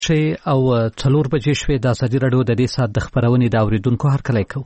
او 4 بجې شوې د ازادي راډیو د دې ساعت د خبرونې د اوریدونکو هرکلی کوو.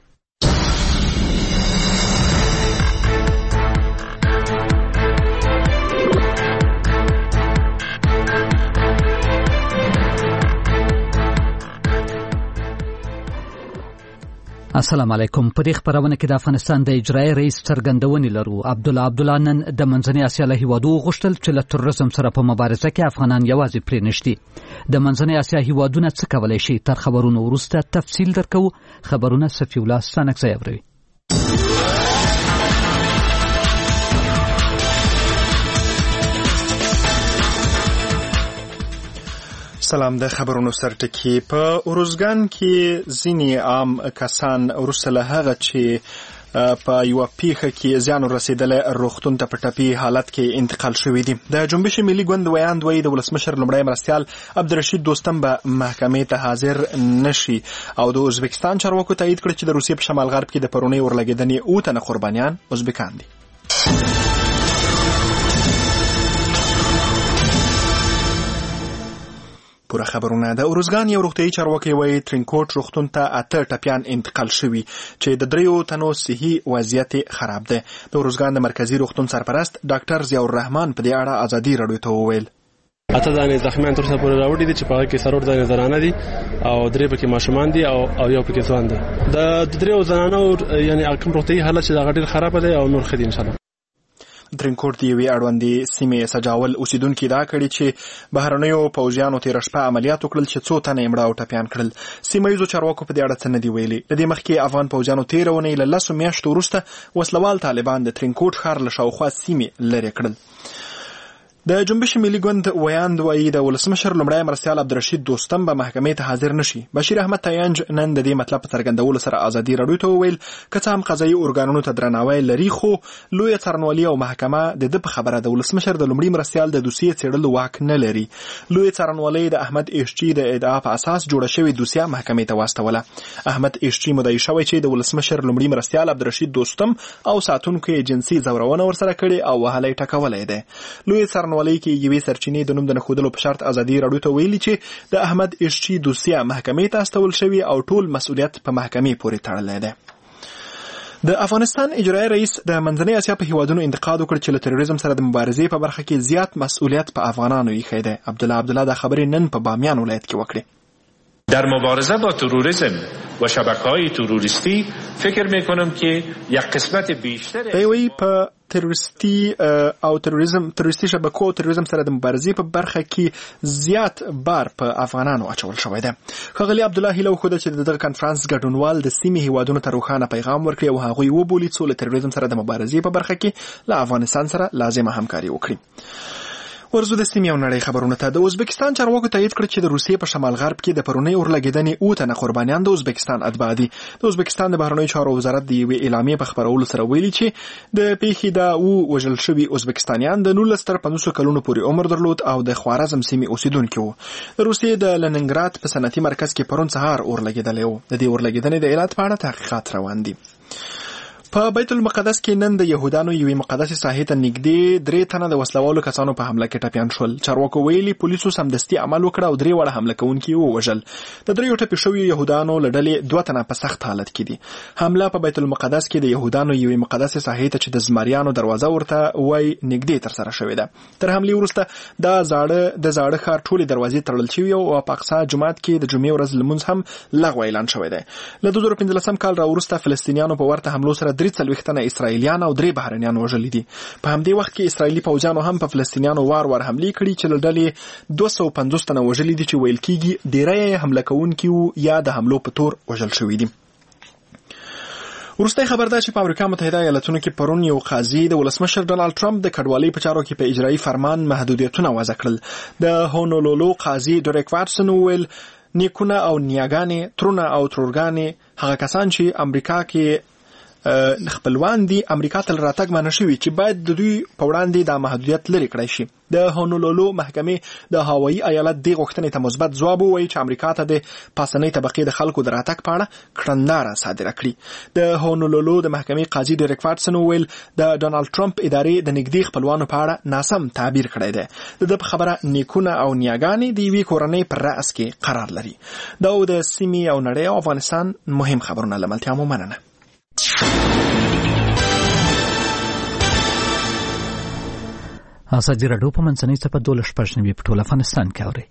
السلام علیکم. په دې خبرونه کې د افغانستان د اجرایي رئیس څرګندونې لرو. عبدالله نن د منځنۍ اسیا له هیوادو غوښتل چې له تروریزم سره په مبارزه کې افغانان یوازې پرې نشدي. د منځنۍ اسیا هیوادونه څه کولی شي؟ تر خبرونو وروسته تفصیل درکو. خبرونه صفی الله ستانکزی اوري. سلام. د خبرونو سرټکی. په اروزګان کې ځینې عام کسان وروسته له هغه چې په یو پیښه کې زیان رسیدلی روغتون ته په ټپي حالت کې انتقال شوی دي. د جنبش ملي ګوند ویاند وایي د ولسمشر لومړی مرستیال عبدالرشید دوستم به محکمې ته حاضر نشي او د ازبکستان چارواکو تایید کړ چې د روسیې په شمال غرب کې د پرونۍ اورلګېدنې 7 تنه قربانیان ازبکان دي. پوره خبرونه. د اروزګان یو روغتیايي چارواکي وایي ترینکوټ روغتون ته 8 ټپیان انتقال شوي چې د 3 تنو صحي وضعیت خراب ده. د اروزګان د مرکزی روغتون سرپرست ډاکټر ضیاء الرحمن په دې اړه ازادي راډیو ته وویل. 8 دانې زخمیان تر څو پورې راوړي دي چې په هغه کې 3 دانې زنانه دي او 3 پکې ماشومان دي او یو پکې ځوان دي. د 3 زنانو یعنی کوم روغتیايي حالت چې دا غډیر خراب دی او نور خدي ان شاء الله. ترینکوټ دی وی اړوندې سیمې سجاول اوسیدونکو دا کړي چې بهرنیو پوځیانو تیر شپه عملیات وکړل چې 2 تنه مړه او ټپیان کړل. سیمایي چارواکو په دې اړه څه نه دی ویلي. د دې مخکې افغان پوځیانو تیرونه له 10 میاشتو وروسته وسلوال طالبان د ترینکوټ ښار له شاوخوا سیمې لرې کړل. د جنبش ملي ګوند ویاند وایي د ولسمشر لومړی مرستیال عبدالرشید دوستم به محکمې ته حاضر نشي. بشیر احمد تاینج نن د دې مطلب په څرګندولو سره ازادي راډیو ته وویل که څه هم قضایي ارګانونو ته درناوی لري خو لویه څارنوالي او محکمه د ده په خبره د ولسمشر د لومړي مرستیال د دوسیې څېړلو واک نه لري. لویه څارنوالي د احمد ایشچي د ادعا په اساس جوړه شوې دوسیه محکمې ته واستوله. احمد ایشچي مدعي شوی چې د ولسمشر لومړي مرستیال عبدالرشید دوستم او ساتونکو یې جنسي ځورونه ورسره کړې او وهلی ټکولی دی. لویه څارنوالي کې یوې سرچینې د نوم د نښودلو په شرط ازادي راډیو ته ویلي چې د احمد ایشچي دوسیه محکمې ته استول شوی او ټول مسؤلیت په محکمې پورې تړلی دی. د افغانستان اجرایي رئیس د منځنۍ اسیا په هیوادونو انتقاد وکړ چې له تروریزم سره د مبارزې په برخه کې زیات مسؤلیت په افغانانو ایښی دی. عبدالله د خبرې نن په بامیان ولایت کې وکړې. در مبارزه با تروریسم و شبکه‌های تروریستی فکر می‌کنم که یک قسمت بیشتر دوی په تروریستی او تروریستی شبکو او تروریزم سره د مبارزې په برخه کې زیات بار په افغانانو اچول شوی دی. ښاغلي عبدالله هیله وښوده چې دغه کنفرانس ګډونوال د سیمې هیوادونو ته روښانه پیغام ورکړي او هغوی وبولي څو له تروریزم سره د مبارزې په برخه کې له افغانستان سره لازمه همکاري وکړي. ورزو د سیمې او نړۍ خبرونه ته. د ازبکستان چارواکو تایید کړ چې د روسیې په شمال غرب کې د پرونۍ اورلګېدنې 7 تنه قربانیان د ازبکستان اتباع دي. د ازبکستان د بهرنیو چارو وزارت د یوې اعلامیې په خبرولو سره ویلي چې د پیښې د وژل شوي ازبکستانیان د 19 تر 50 کلونو پورې عمر درلود او د خوارزم سیمې اوسیدونکي وو. د روسیې د لننګراد په صنعتي مرکز کې پرون سهار اورلګېدلی و. د دې اورلګېدنې د علت په اړه تحقیقات روان دي. په بیت المقدس کې نن د یهودانو یوې مقدسې ساحې ته نږدې 3 تنه د وسلوالو کسانو په حمله کې ټپیان شول. چارواکو ویلي پولیسو سمدستي عمل وکړ او 3 وړه حمله کوونکي ووژل. د 3 ټپي شویو یهودانو له ډلې 2 تنه په سخت حالت کې دي. حمله په بیت المقدس کې د یهودانو یوې مقدسې ساحې ته چې د زمریانو دروازه ورته وای نږدې ترسره شوې ده. تر حملې وروسته د زاړه ښار ټولې دروازې تړل شوې او په اقصی جومات کې د جمعې ورځ لمونځ هم لغوه اعلان شوی دی. له 2015 کال راوروسته فلسطینیانو په ورته حملو سره 43 تنه اسرائیلیان او 3 بهرنیان وژلي دي. په همدې وخت کې اسرائیلي پوځیانو هم په فلسطینیانو وار حملې کړي چې له ډلې 250 تنه وژلي دي چې ویل کېږي ډیری حمله کوونکي یا د حملو په تور وژل شوي دي. وروستی خبر دا چې په امریکا متحده ایالاتونو کې پرون یو قاضي د ولسمشر ډونالد ټرمپ د کډوالۍ په چارو کې په اجرایي فرمان محدودیتونه وضع کړل. د هونولولو قاضي ډریک واتسن وویل نیکونه او نیاګانې، ترونه او ترورګانې هغه کسان چې امریکا کې خپلوان دي امریکا ته راتګ منع شوی چې باید د دوی په وړاندې د محدودیت لري کړی شي. د هونولولو محکمې د هاوایی ایالت د غوښتنې ته مثبت ځواب وویل چې امریکا ته د پاسنۍ طبقې د خلکو د راتګ په اړه کړنداره صادره کړي. د هونولولو د محکمې قاضي ډیرک واټسن وویل د ډونالد ټرمپ ادارې د نږدې خپلوانو په اړه ناسم تعبیر کړی دی. د خبره نیکونه او نیاګانې د یوې کورنۍ پر رأس کې قرار لري. دا د سیمې او نړۍ او افغانستان مهم خبرونه لملتیا مو مننه. ازادي راډیو په منځنۍ څپه 12 په ټول افغانستان کې اوري.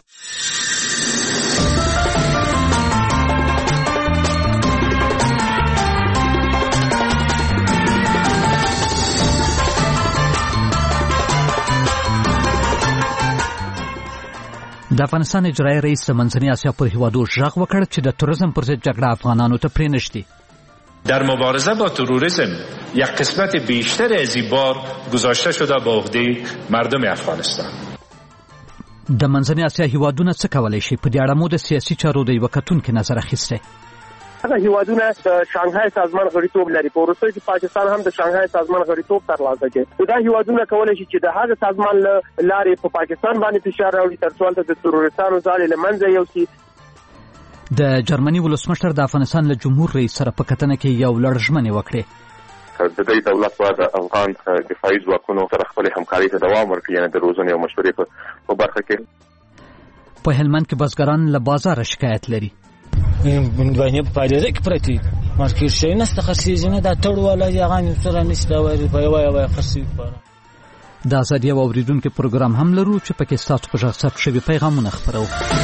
د افغانستان اجرایي رئیس د منځنۍ اسیا پر هیوادو ژغ وکړ چې د توریزم پر ضد جګړه افغانانو ته پرېنږدي. در مبارزه با تروریسم یک قسمت بیشتر از این بار گذاشته شده به عهده مردم افغانستان. د منځنۍ اسیا هیوادونه څه کولی شي؟ په دې اړه مو د سیاسي چارو د یوه کتونکي نظر اخیستی. هغه هیوادونه د شانګهای سازمان غړیتوب لري. په وروستیو کې پاکستان هم د شانګهای سازمان غړیتوب ترلاسه کړي. دا هیوادونه کولی شي چې د هغه سازمان لارې په پاکستان باندې فشار راوړي تر څو هلته د تروریستانو ځالې له منځه یوسي. د جرمني ولسمشر د افغانستان له جمهور رئیس سره په کتنه کې یو لړ ژمنې وکړې. د دې دولت په د افغان دفاعي ځواکونو سره خپل همکاري ته دوام ورکړي، یعنې د روزنې او مشورې په برخه کې. په هلمند کې بزګران له بازار شکایت لري. باندې په پادې کې پرتی مارکیټ شي نه ستخصیږي نه دا تړ ولا یغان سره نشته وای په یوه خصي د ازادي او اوریدونکو پروګرام هم لرو چې پکې ستاسو په ژغ ثبت شوي پیغامونه خبرو.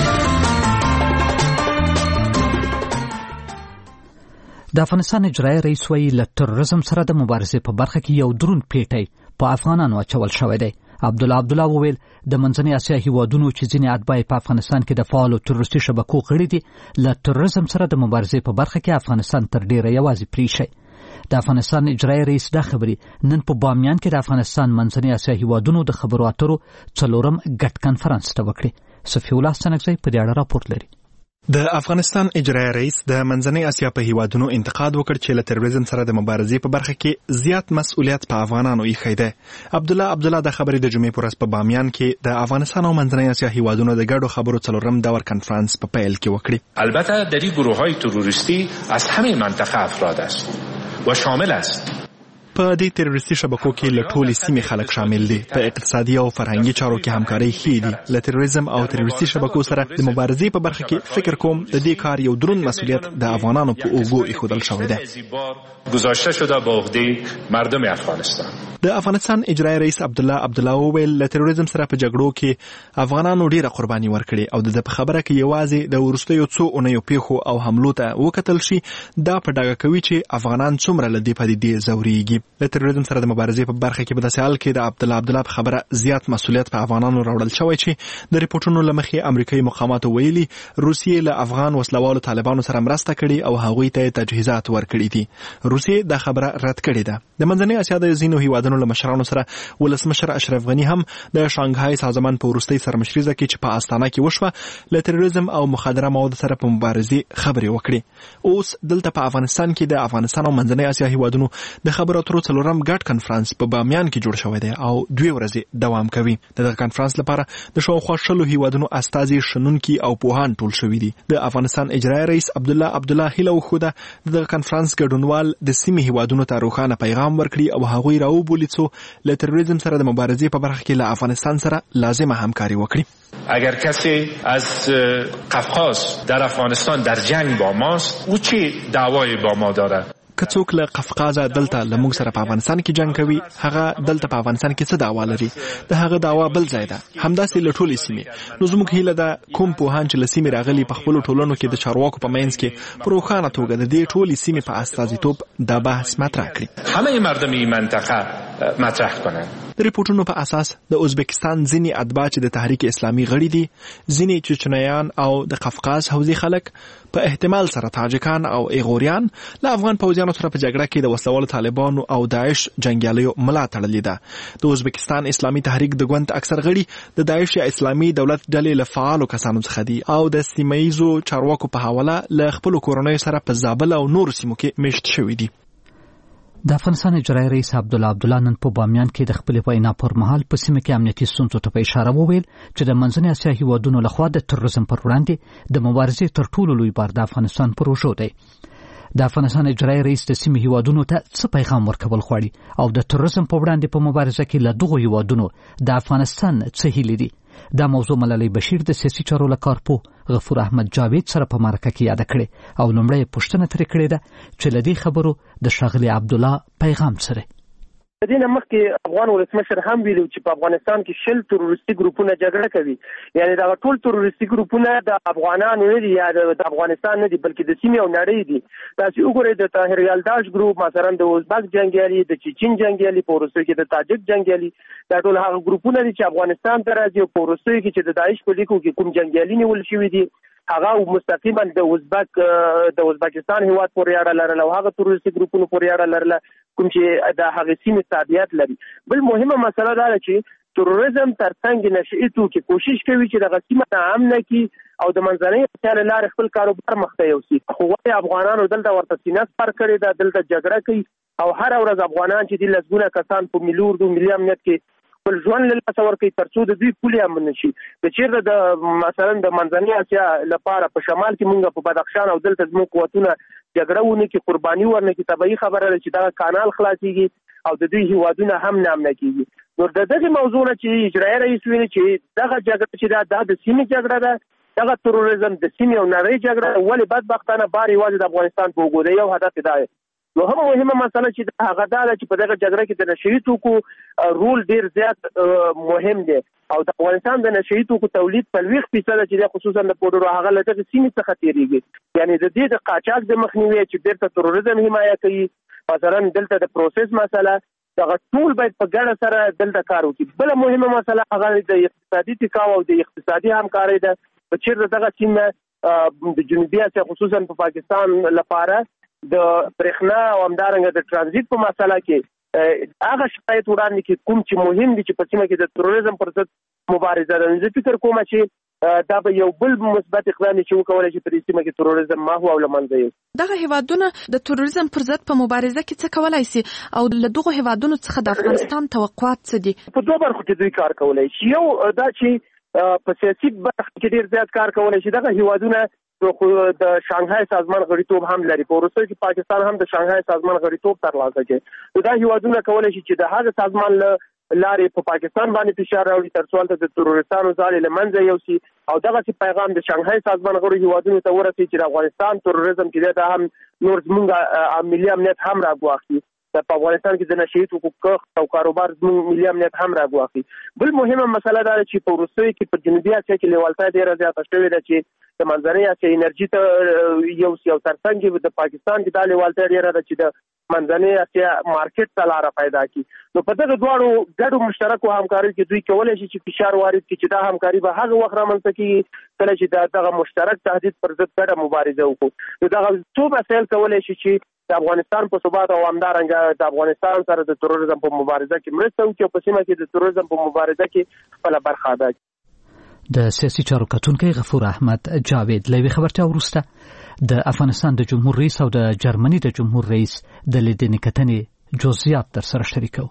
د افغانستان اجرایي رئیس وایي له تروریزم سره د مبارزې په برخه کې یو درون پیټی په افغانانو اچول شوی دی. عبدالله وویل د منځنۍ اسیا هیوادونو چې ځینې اتباع په افغانستان کې د فعالو تروریستي شبکو غړي دي له تروریزم سره د مبارزې په برخه کې افغانستان تر ډیره یوازې پریښی. د افغانستان اجرایي رئیس دا خبرې نن په بامیان کې د افغانستان منځنۍ اسیا هیوادونو د خبرو اترو 4م ګډ کنفرانس ته وکړي. صفي الله ستنګزی په دې اړه راپورټ لري. د افغانستان اجرایي رئیس د منځنۍ اسیا په هیوادونو انتقاد وکړ چې له تروریزم سره د مبارزې په برخه کې زیات مسؤلیت په افغانانو ایښی دی. عبدالله د خبرې د جمعې پر ورځ په بامیان کې د افغانستان او منځنۍ اسیا هیوادونو د ګډو خبرو 4م دور کنفرانس په پیل کې وکړي. البته در این گروه‌های تروریستی از همه منطقه افراد است و شامل است. په دې تروریستي شبکو کې له ټولې سیمې خلک شامل دي. په اقتصادي او فرهنګي چارو کې همکاري ښې دي. له تروریزم او تروریستي شبکو سره د مبارزې په برخه کې فکر کوم د دې کار یو درون مسؤلیت د افغانانو په اوږو ایښودل شوی دی. گذاشته شده به عهده مردم افغانستان. د افغانستان اجرایي رئیس عبدالله وویل له تروریزم سره په جګړو کې افغانانو ډیره قرباني ورکړې او د په خبره کې یوازې د وروستیو څو اونیو پیښو او حملو ته وکتل شي دا په ډاګه کوي چې افغانان څومره له دې پدیدې ځورېږي. له تروریزم سره د مبارزې په برخه کې په داسې حال کې د عبدالله په خبره زیات مسؤلیت په افغانانو راوړل شوی چې د ریپورټونو له مخې امریکایي مقاماتو ویلي روسیې له افغان وسلوالو طالبانو سره مرسته کړې او هغوی ته تجهیزات ورکړي دي. روسیې دا خبره رد کړې ده. د منځنۍ اسیا د ځینو هیوادونو له مشرانو سره ولسمشر اشرف غني هم د شانګهای سازمان په وروستۍ سرمشریزه کې چې په استانه کې وشوه له تروریزم او مخدره موادو سره په مبارزې خبرې وکړي. اوس دلته په افغانستان کې د افغانستان او منځنۍ اسیا هیوادونو د خبرو اترو 4م ګډ کنفرانس په بامیان کې جوړ شوی دی او 2 ورځې دوام کوي. دغه کنفرانس لپاره د شاوخوا 20 هیوادونو استازي شنونکي او پوهان ټول شوي دي. د افغانستان اجرایي رئیس عبدالله هیله وښوده د کنفرانس ګډونوال د سیمې هیوادونو ته روښانه پیغام ورکړي او هغوی راوبولي څو له تروریزم سره د مبارزې په برخه کې له افغانستان سره لازمه همکاري وکړي. اگر کسی از قفقاز در افغانستان در جنگ با ماست او چه دعوای با ما داره؟ که څوک له قفقازه دلته له موږ سره په افغانستان کې جنگ کوي هغه دلته په افغانستان کې څه دعوا لري؟ د هغه دعوا بل ځای ده. همداسې له ټولې سیمې. نو زموږ هیله ده کوم پوهان چې له سیمې راغلي په خپلو ټولنو کې د چارواکو په منځ کې په روښانه توګه د دې ټولې سیمې په استازیتوب دا بحث مطرح کړي. همه مردم این منطقه مطرح کنند. د ریپورټونو په اساس د ازبکستان ځینې اتباع چې د تحریک اسلامي غړي دي، ځینې چچنیان او د قفقاز حوزې خلک په احتمال سره تاجکان او ایغوریان له افغان پوځیانو سره په جګړه کې د وسلوالو طالبانو او داعش جنګیالیو ملا تړلې ده. د ازبکستان اسلامي تحریک د ګوند اکثر غړي د داعش یا اسلامي دولت ډلې له فعالو کسانو څخه دي او د سیمه‌ییزو چارواکو په حواله له خپلو کورنیو سره په زابل او نورو سیمو کې میشت شوي دي. د افغانستان اجرایي رئیس عبدالله عبدالله نن په بامیان کې د خپلې وینا پر مهال په سیمه کې امنیتي ستونزو ته په اشاره وویل چې د منځنۍ اسیا هیوادونو لخوا د تروریزم پر وړاندې د مبارزې تر ټولو لوی بار د افغانستان پر اوږو دی. د افغانستان اجرایي رئیس د سیمې هیوادونو ته څه پیغام ورکول غواړي او د تروریزم په وړاندې په مبارزه کې له دغو هیوادونو د افغانستان څه هیلې دي؟ دا موضوع ملالۍ بشیر د سیاسي چارو له کارپوه غفور احمد جاوید سره په مرکه کې یاد کړې او لومړی پوښتنه ترې کړې ده چې له دې خبرو د ښاغلي عبدالله پیغام سره د دې نه مخکې افغان ولسمشر هم ویلو چې په افغانستان کې 10 تروریستي ګروپونه جګړه کوي. یعنی دا ټول تروریستي ګروپونه د افغانانو نه دي یا د افغانستان نه دي بلکې د سیمې او نړۍ دي. تاسو وګورئ د طاهر یلداش ګروپ مثلا د ازبک جنگیالي، د چچن جنگیالي، په روسیې کې د تاجک جنگیالي، دا ټول هغه ګروپونه دي چې افغانستان ته راځي او په روسیې کې چې د داعش په لیکو کې کوم جنگیالي نیول شوي دي هغه مستقیما د ازبکستان هیواد پورې اړه لرله او هغه تروریستي ګروپونو پورې اړه لرله کوم چې د هغه سیمې تابعیت لري. بل مهمه مسله دا ده چې تروریزم ترڅنګ نشئی توکي کوشش کوي چې د سیمه امن کی او د منځنۍ اسیا لپاره خپل کاروبار مخته یوسي. خو افغانانو دلته ورته سینه پر کړی دا دلته جګړه کوي او هر ورځ افغانان چې د لسګونه کسان په ملي امنیت کې خپل ژوند له لاسه ورکوي ترڅو د دوی پولې امن شي. د چیرته د مثلا د منځنۍ اسیا لپاره په شمال کې مونږ په بدخشان او دلته زموږ قوتونه جګړه ونه کې قرباني ورنه کې طبيعي خبره ده چې دا کانال خلاصيږي او د دوی هیوادونه هم نامنه کیږي. نو دغه موضوع چې اجرایي رئیس ویلي چې دغه جګړه چې د سیمې جګړه ده، دغه تروریزم د سیمې او نړۍ جګړه ولې بدبختانه بار یوازې د افغانستان په وګړي یو هدف دی. نو هم مهمه مسله چې هغه دا چې په دغه جګړه کې د نشئی توکو رول ډیر زیات مهم دی او د افغانستان د نشئی توکو تولید په 20% چې خصوصا د پودرو هغه له دغه سیمې څخه تیریږي. یعنی د دې د قاچاق د مخنیوي چې بیرته تروریزم حمایت کوي مثلا دلته د پروسس مسله دغه ټول باید په ګډه سره دلته کار وکړي. بل مهمه مسله هغه د اقتصادي ټکاو او د اقتصادي همکارۍ ده په چیرته دغه سیمه د جنوبي اسیا خصوصا په پاکستان لپاره د برېښنا او همدارنګه د ترانزیت په مسله کې هغه شرایط وړاندې کې کوم چې مهم دي چې په سیمه کې د تروریزم پر ضد مبارزه ده. زه فکر کوم چې دا به یو بل مثبت اقدام چې وکولای شي په سیمه کې تروریزم محو او لمنځه یوسي. دغه هیوادونه د تروریزم پر ضد په مبارزه کې څه کولای شي او له دغه هیوادونو څخه د افغانستان توقعات څه دي؟ په دوه برخو کې دوی کار کولای شي. یو دا چې په سیاسي برخه کې ډیر زیات کار کولای شي. دغه هیوادونه د شانګهای سازمان غړیتوب هم لري. په روسیې کې پاکستان هم د شانګهای سازمان غړیتوب ترلاسه کوي. دا هیوادونه کولای شي چې د هغه سازمان لارې په پاکستان باندې فشار راوړي ترڅو د تروریستانو ځالې له منځه یوسي او دغه پیغام د شانګهای سازمان غړو هیوادونو ته ورسوي چې د افغانستان تروریزم کې دا هم نور زموږ ملي امنیت هم راګواخي. په افغانستان کې د نشئی توکو کښت او کاروبار زموږ ملي امنیت هم راګواخي. بل مهمه مسله دا چې په روسیې کې په جنوبي اسیا کې لیوالتیا ډیره زیاته شوې ده چې د منځنۍ اسیا انرژي ته یو سیاو ترڅنګ د پاکستان کې د لیوالتیا ډیره ده چې د منځنۍ اسیا مارکیټ ته لار پیدا کړي. نو په دغه دواړو ګډو مشترکو همکارۍ کې دوی کولای شي چې فشار وارد کړي چې دا همکاري به هغه وخت رامنځته کیږي کله چې دغه مشترک تهدید پر ضد ګډه مبارزه وکړو. نو دغه څو مسایل کولای شي چې د افغانستان په ثبات او همدارنګه د افغانستان سره د تروریزم په مبارزه کې مرسته وکړي او په سیمه کې د تروریزم په مبارزه کې خپل برخه ادا کړي. د سیاسي چارو کتونکي غفور احمد جاوید لوي خبرته ورسته د افغانستان د جمهور رئیس او د جرمني د جمهور رئیس د لیدنې کتنې جزئیات در سره شریکو.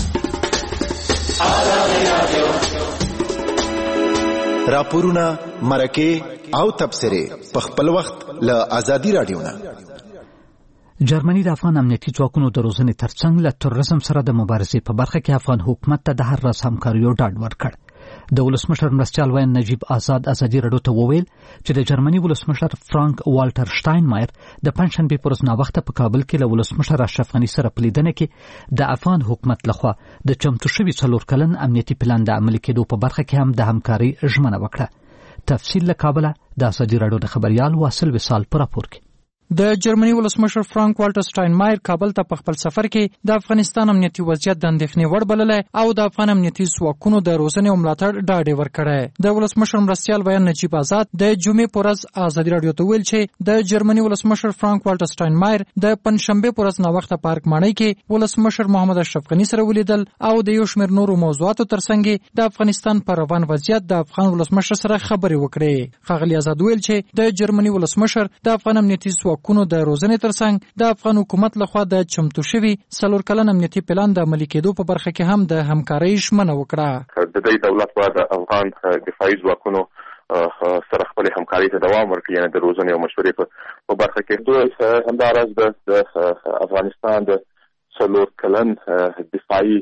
راپورونه مرکه او تبصره په خپل وخت له ازادي رادیو نه. جرمني د افغان امنیتي ځواکونو د روزنې ترڅنګ له تروریزم سره د مبارزې په برخه کې افغان حکومت ته د هر راز همکاریو ډاډ ورکړ. د ولسمشر مرستیال وین نجیب آزاد ازادي رادیو ته وویل چې د جرمني ولسمشر فرانک والټر شټاینمایر د پنځشنبه پر ورځ ناوخته په کابل کې له ولسمشر اشرف غني سره په لیدنه کې د افغان حکومت لخوا د چمتو شوي 4 کلن امنیتي پلان د عملي کېدو په برخه کې هم د همکاري ژمنه وکړه. تفصیل له کابل د ازادي رادیو د خبريال واصل وصال پر راپور کې. د جرمني ولسمشر فرانک والټر شټاینمایر کابل ته په خپل سفر کې د افغانستان امنیتي وضعیت د اندېښنې وړ بللی او د افغان امنیتي ځواکونو د روزنې او ملاتړ ډاډ یې ورکړی. د ولسمشر مرستیال ویان نجیب آزاد د جمعې په ورځ ازادي راډیو ته ویل چې د جرمني ولسمشر فرانک والټر شټاینمایر د پنځشنبه په ورځ ناوخته پارک ماڼۍ کې ولسمشر محمد اشرف غني سره ولیدل او د یو شمېر نورو موضوعاتو ترڅنګ د افغانستان پر روان وضعیت د افغان ولسمشر سره خبرې وکړې. ښاغلي آزاد ویل چې د جرمني ولسمشر د افغان امنیتي ځواکونو د روزنې ترڅنګ د افغان حکومت لخوا د چمتو شوي 4 کلن امنیتي پلان د عملي کېدو په برخه کې هم د همکارۍ ژمنه وکړه. د دې دولت په د افغان دفاعي ځواکونو سره خپل همکاري ته دوام ورکړي، یعنې د روزنې او مشورې په برخه کې دوی همداراز د افغانستان د 4 کلن دفاعي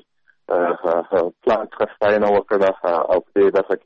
پلان څخه ستاینه وکړه او په دې برخه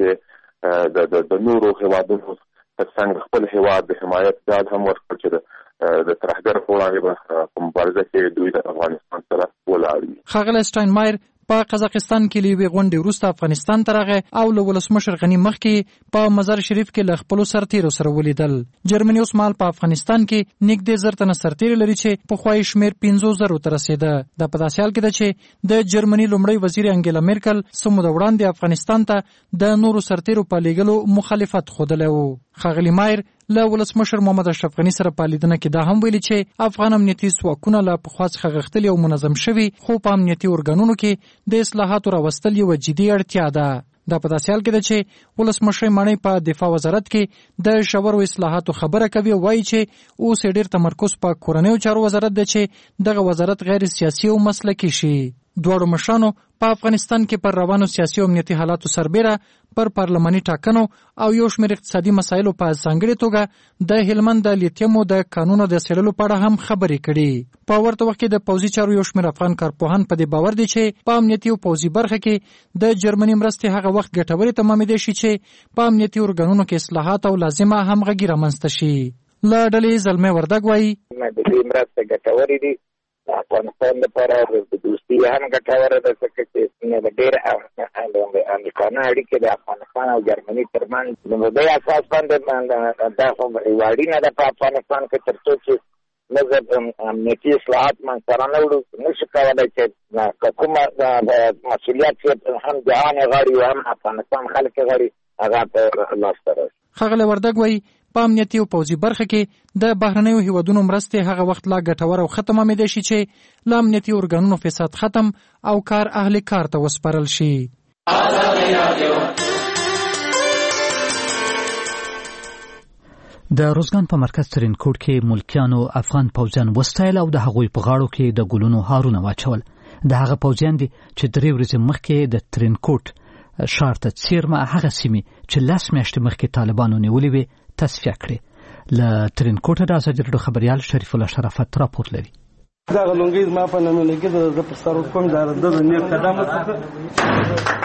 کې د نورو هیوادونو ترڅنګ خپل هیواد د حمایت ډاډ هم ورکړ چې د ترهګر په وړاندې په مبارزه کې دوی د افغانستان سره ولاړ دي. ښاغلی سټاینمایر په قزاقستان کې له یوې غونډې وروسته افغانستان ته راغی او له ولسمشر غني مخکې په مزار شریف کې له خپلو سرتیرو سره ولیدل. جرمني اوس مهال په افغانستان کې نږدې 1000 تنه سرتیري لري چې پخوا یې شمېر 50,000 ته رسېده. دا په داسې حال کې ده چې د جرمني لومړی وزیر انګیلا میرکل څه موده وړاندې افغانستان ته د نورو سرتیرو په لېږلو مخالفت ښودلی و. ښاغلی مایر له ولسمشر محمد اشرف غني سره په لیدنه کې دا هم ویلي چې افغان امنیتي ځواکونه له پخوا څخه غښتلي او منظم شوي، خو په امنیتي ارګانونو کې د اصلاحاتو راوستل یوه جدي اړتیا ده. دا په داسې حال کې ده چې ولسمشر ماڼۍ په دفاع وزارت کې د ژورو اصلاحاتو خبره کوي او وایي چې اوس یې ډېر تمرکز په کورنیو چارو وزارت ده چې دغه وزارت غیر سیاسي او مسلکي شي. دواړو مشرانو په افغانستان کې پر روانو سیاسي او امنیتي حالاتو سربیره پر پارلماني ټاکنو او یو شمېر اقتصادي مسایلو په ځانګړې توګه د هلمند د لیتیمو د کانونو د څېړلو په اړه هم خبرې کړي. په ورته وخت کې د پوځي چارو یو شمېر افغان کارپوهان په دې باور دي چې په امنیتي او پوځي برخه کې د جرمني مرستې هغه وخت ګټورې تمامېدی شي چې په امنیتي ارګانونو کې اصلاحات او لازمه همغږي رامنځته شي. له ډلې زلمۍ وردګ وایي د دې مرستې ګټورې دي. د افغانستان لپاره د دوستي هم ګټوره ده، ځکه چې ډېر امریکانه اړیکې د افغانستان او جرمني ترمنځ د دې اساس باندې دا خو اړینه ده په افغانستان کې، تر څو چې موږ امنیتي اصلاحات منځته رانهوړو نشو کولی چې کومه مسؤلیت چې هم جهان یې غواړي او هم افغانستان خلک یې غواړي هغه په لاسته راشي. ښاغلی وردګ وایي په امنیتي او پوځي برخه کې د بهرنیو هیوادونو مرستې هغه وخت لا ګټوره او ښه تمامېدی شي چې له امنیتي ارګانونو فساد ختم او کار اهل کار ته وسپارل شي. د روزګان په مرکز ترینکوټ کې ملکیانو افغان پوځیان وستایل او د هغوی په غاړو کې د ګلونو هارونه واچول. د هغه پوځیان دي چې 3 ورځې مخکې د ترینکوټ ښار ته څیرمه هغه سیمې چې 10 میاشتې مخکې طالبانو نیولې وې تصفیه کړې. له ترینکوټه د ازادي راډیو خبریال شریف الله شرافت راپور لري. دا غلونګي ما په نومونه کې د پرستار کوم د نیک قدم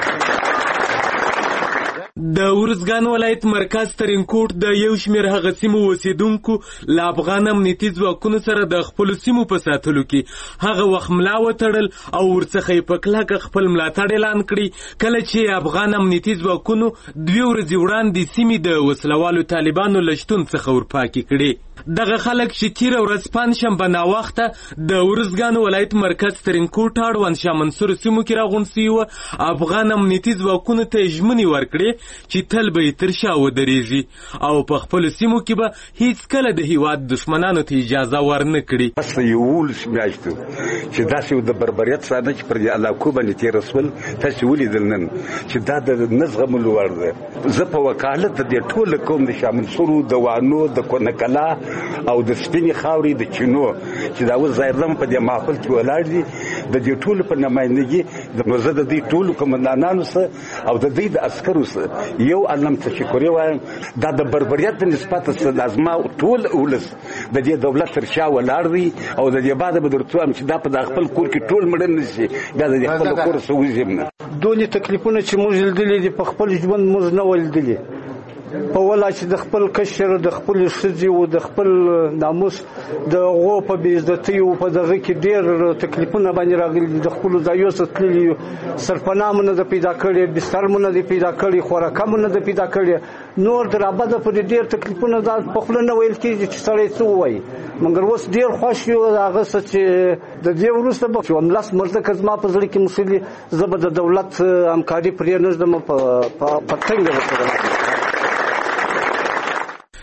د ورزګان ولایت مرکز ترینکوټ د یو شمېر هغه سیمو اوسېدونکو له افغان امنیتي ځواکونو سره د خپلو سیمو په ساتلو کې هغه وخت ملا وتړل او ورڅخه یې په کلکه خپل ملاتړ اعلان کړي، کله چې افغان امنیتي ځواکونو 2 ورځې وړاندې سیمې د وسلوالو طالبانو له شتون څخه ورپاکې کړي. دغه خلک چې تیره ورځ پنجشنبه ناوخته د ورزګان ولایت مرکز ترینکوټ اړوند شاه منصور سیمو کې راغونډ سوي وو، افغان امنیتي ځواکونو ته یې ژمنې ورکړې چې تل به یې تر شا ودرېږي او په خپلو سیمو کې به هیڅکله د هیواد دښمنانو ته اجازه ورنه کړي. پس د 11 میاشتو چې داسې د بربریت ساده چې پر دې علاقو باندې تېره سول، تاسې ولیدل نن چې دا د نه زغملو وړ ده. زه په وکالت د دې ټول قوم د شاه منصورو، د وانو، د کونکلا او د سپینې خاورې د چینو چې دا اوس ظاهرلاً په دې محفل کې ولاړ دي، د دې ټولو په نمایندګي نو زه د دې ټولو قومندانانو سره او د دوی د عسکرو سره یو علم تشکر وایم. دا د بربریت نسبت سره لازمه ټول ولس د دې دولت تر شا ولاړ دی او د دې بعد به درته وایم چې دا په خپل کور کې ټول مړه نشي، دا د خپل کور سره وځم نه. دولي تکلیفونه چې موږ لیدلي دي په خپل ژوند موږ نه ولیدلي، په ولا چې د خپل کشر، د خپل ښځې او د خپل ناموس د غو په بې عزتۍ او په دغه کې ډېر تکلیفونه باندې راغلي، د خپلو ځایو څخه تللي، سرپناه مو نه ده پیدا کړې، بستر مو نه ده پیدا کړې، خوراکه مو نه ده پیدا کړې، نور د رابطه پورې ډېر تکلیفونه دا په خوله نه ویل کېږي چې سړی څه ووایي. مګر اوس ډېر خوښ یو هغه څه چې د دې وروسته به 15 مرزکه زما په زړه کې مسلي، زه به د دولت همکاري پرې نه ږدم، په څنګه ورسره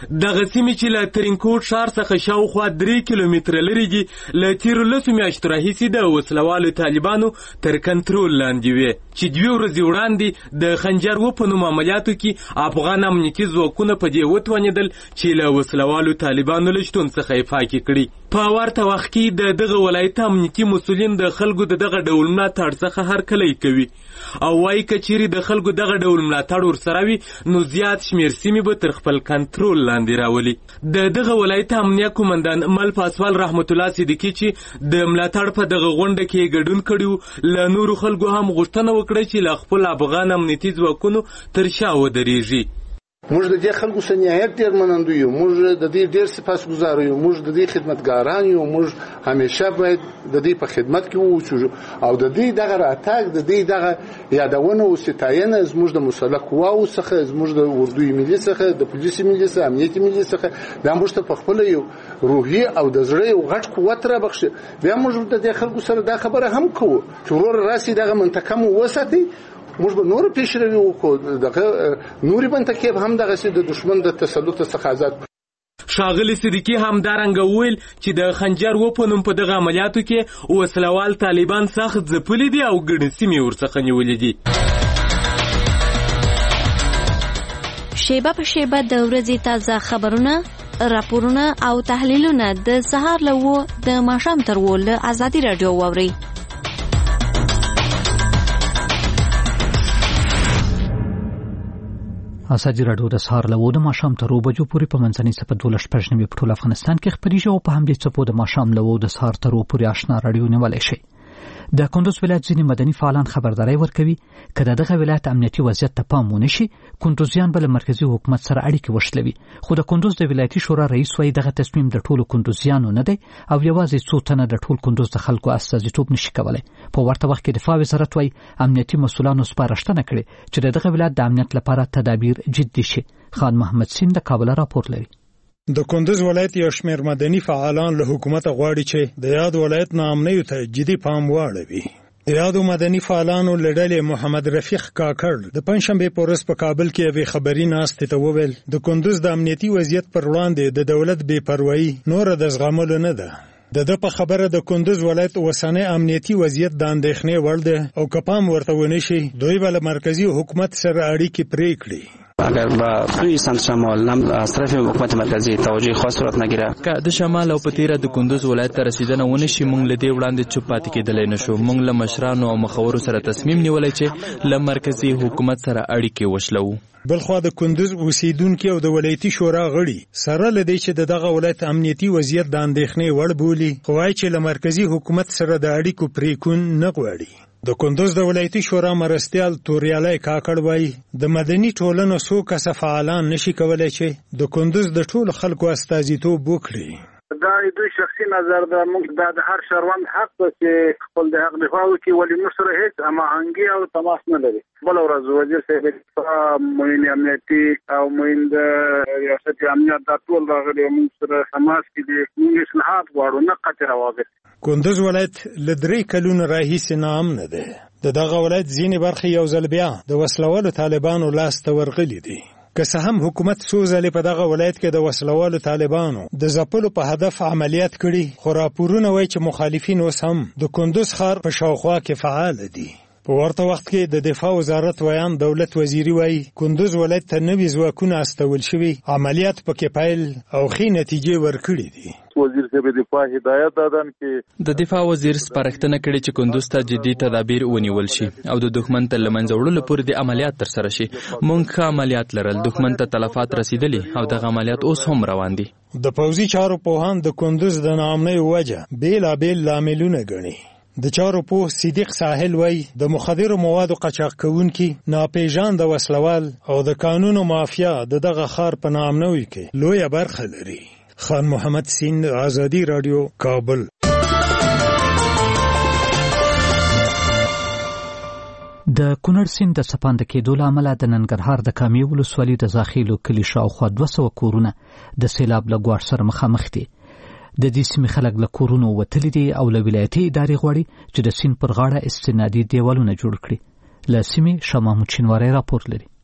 دغه سیمې چې له ترینکوټ ښار څخه شاوخوا 3 کیلومتره لرې دي له تېرو 10 میاشتو راهیسې د وسلوالو طالبانو تر کنټرول لاندې وې چې 2 ورځې وړاندې د خنجر و په نوم عملیاتو کې افغان امنیتي ځواکونه په دې وتوانېدل چې له وسلوالو طالبانو له شتون څخه یې پاکې کړي. په ورته وخت کې د دغه ولایت امنیتي مسؤلین د خلکو د دغه ډول ملاتړ څخه هرکلی کوي او وایي که چیرې د خلکو دغه ډول ملاتړ ورسره وي نو زیات شمېر سیمې به تر خپل کنټرول لاندې راولي. د دغه ولایت امنیه قومندان مل پاسوال رحمت الله صدیقي چې د ملاتړ په دغه غونډه کې ګډون کړي له نورو خلکو هم غوښتنه وکړه چې له خپل افغان امنیتي ځواکونو تر شا ودرېږي. موږ د دې خلکو څخه نهایت ډېر منندوی یو، موږ د دې ډېر سپاسګزار یو، موږ د دې خدمتګاران یو، موږ همیشه باید د دې په خدمت کې ووسو او د دې دغه راتګ د دې دغه یادونه او ستاینه زموږ د مسلح قواو څخه، زموږ د اردوی ملي څخه، د پولیس ملي څخه، امنیتي ملي څخه دا موږ ته په خپل یو روحي او د زړه یو غټ قوت را بخښي. بیا موږ د دې خلکو سره دا خبره هم کوو چې ورور راسي دغه منطقه مو وساتي، موږ به نور پیشروي وکړو، دغه نورې منطقې به هم دغسې د دشمن د تسلط څخه آزاد. ښاغلي صدیقي همدارنګه وویل چې د خنجر و په نوم په دغه عملیاتو کې وسلوال طالبان سخت ځپلي دي او ګڼې سیمې ورڅخه نیولې دي. شیبه په شیبه د ورځې تازه خبرونه، راپورونه او تحلیلونه د سهار له 9 د ماښام تر 10 له ازادي راډیو واورئ. ازادي راډیو د سهار له 9 د ماښام تر 10 بجو پورې په منځنۍ سپه 12 په ټول افغانستان کې خپرېږي او په همدې څپو د ماښام له 9 د سهار تر 10 پورې آشنا راډیو نیولی شي. د کندوز ولایت ځینې مدني فعالان خبرداری ورکوي که د دغه ولایت امنیتي وضعیت ته پام ونه شي کندوزیان به له مرکزي حکومت سره اړیکې وشلوي. خو د کندوز د ولایتي شورا رئیس وایي دغه تصمیم د ټولو کندوزیانو نه دی او یوازې څو تنه د ټول کندوز د خلکو استازیتوب نشي کولی. په ورته وخت کې دفاع وزارت وایي امنیتي مسؤلانو سپارښتنه کړې چې د دغه ولایت د امنیت لپاره تدابیر جدي شي. خان محمد سین د کابل راپور لري. د کندوز ولایت یو شمېر مدني فعالان له حکومت غواړي چې د یاد ولایت ناامنیو ته جدي پام واړوي. د یادو مدني فعالانو له ډلې محمد رفیق کاکړ د پنځشنبې په ورځ په کابل کې یوې خبري ناستې ته وویل د کندوز د امنیتي وضعیت پر وړاندې د دولت بې پروایي نوره د زغملو نه ده. د ده په خبره د کندوز ولایت اوسنی امنیتي وضعیت د اندېښنې وړ دی او که پام ورته ونه شي دوی به له مرکزي حکومت سره اړیکې پرې کړي. اگر به سوی سمت شمال از طرف حکومت مرکزی توجه خاص صورت نگیره که د شمال او په تیره د کندوز ولایت ته رسیدنه ونه شي موږ له دې وړاندې چوپ پاتې کېدلی نشو. موږ له مشرانو او مخورو سره تصمیم نیولی چې له مرکزي حکومت سره اړیکې وشلوو. بلخوا د کندوز اوسیدونکي او د ولایتي شورا غړي سره له دې چې دغه ولایت امنیتي وضعیت د اندېښنې وړ بولي خو وایي چې له مرکزي حکومت سره د اړیکو پرېکون نه غواړي. د کندوز د ولایتي شورا مرستیال توریالی کاکړ وایي د مدني ټولنو څو کسه فعالان نشي کولی چې د کندوز د ټولو خلکو استازیتوب وکړي. دا دوی شخصي نظر ده. موږ د هر شهروند حق ده چې خپل د حق دفاع وکړي ولې موږ سره هیڅ هماهنګي او تماس نه لري. بله ورځ وزیر صاحب دفاع معین امنیتي او معین د ریاست امنیت دا ټول راغلي موږ سره تماس کې دي. موږ اصلاحات غواړو نه قطع روابط. کندوز ولایت له 3 کلونو راهیسې ناامنه دی. د دغه ولایت ځینې برخې یو ځل بیا د وسلوالو طالبانو لاس ته ورغلي دي. که څه هم حکومت څو ځلې په دغه ولایت کې د وسلوالو طالبانو د ځپلو په هدف عملیات کړي خو راپورونه وایي چې مخالفین اوس هم د کندوز ښار په شاوخوا کې فعال دي. په ورته وخت کې د دفاع وزارت ویان دولت وزیري وایي کندوز ولایت ته نوي ځواکونه استول شوي عملیات پکې پیل او ښې نتیجې ورکړي دي. وزیر صاحب دفاع هدایت دادن کې د دفاع وزیر سپارښتنه کړې چې کندوز ته جدي تدابیر ونیول شي او د دښمن ته له منځه وړلو پورې د عملیات ترسره شي. موږ ښه عملیات لرل، دښمن ته تلفات رسیدلي او دغه عملیات اوس هم روان دي. د پوځي چارو پوهان د کندوز د ناامنۍ وجه بیلابیل لاملونه ګڼي. د چارو پوه صدیق ساحل وایي د مخدرو موادو قاچاق کوونکي ناپېژانده وسلوال او د قانونو مافیا د دغه ښار په ناامنۍ کې لویه برخه لري. خان محمد سین، آزادی رادیو، کابل. د کونړ سیند د سپانده کېدو له امله د ننګرهار د کامې ولسوالۍ د زاخیلو کلي شاوخوا 200 کورونه د سیلاب له ګواښ سره مخامخ دي. د دې سیمې خلک له کورونو وتلي دي او له ولایتي ادارې غواړي چې د سیند پر غاړه استنادي دیوالونه جوړ کړي. له سیمې شاه محمود شینواری راپور لري.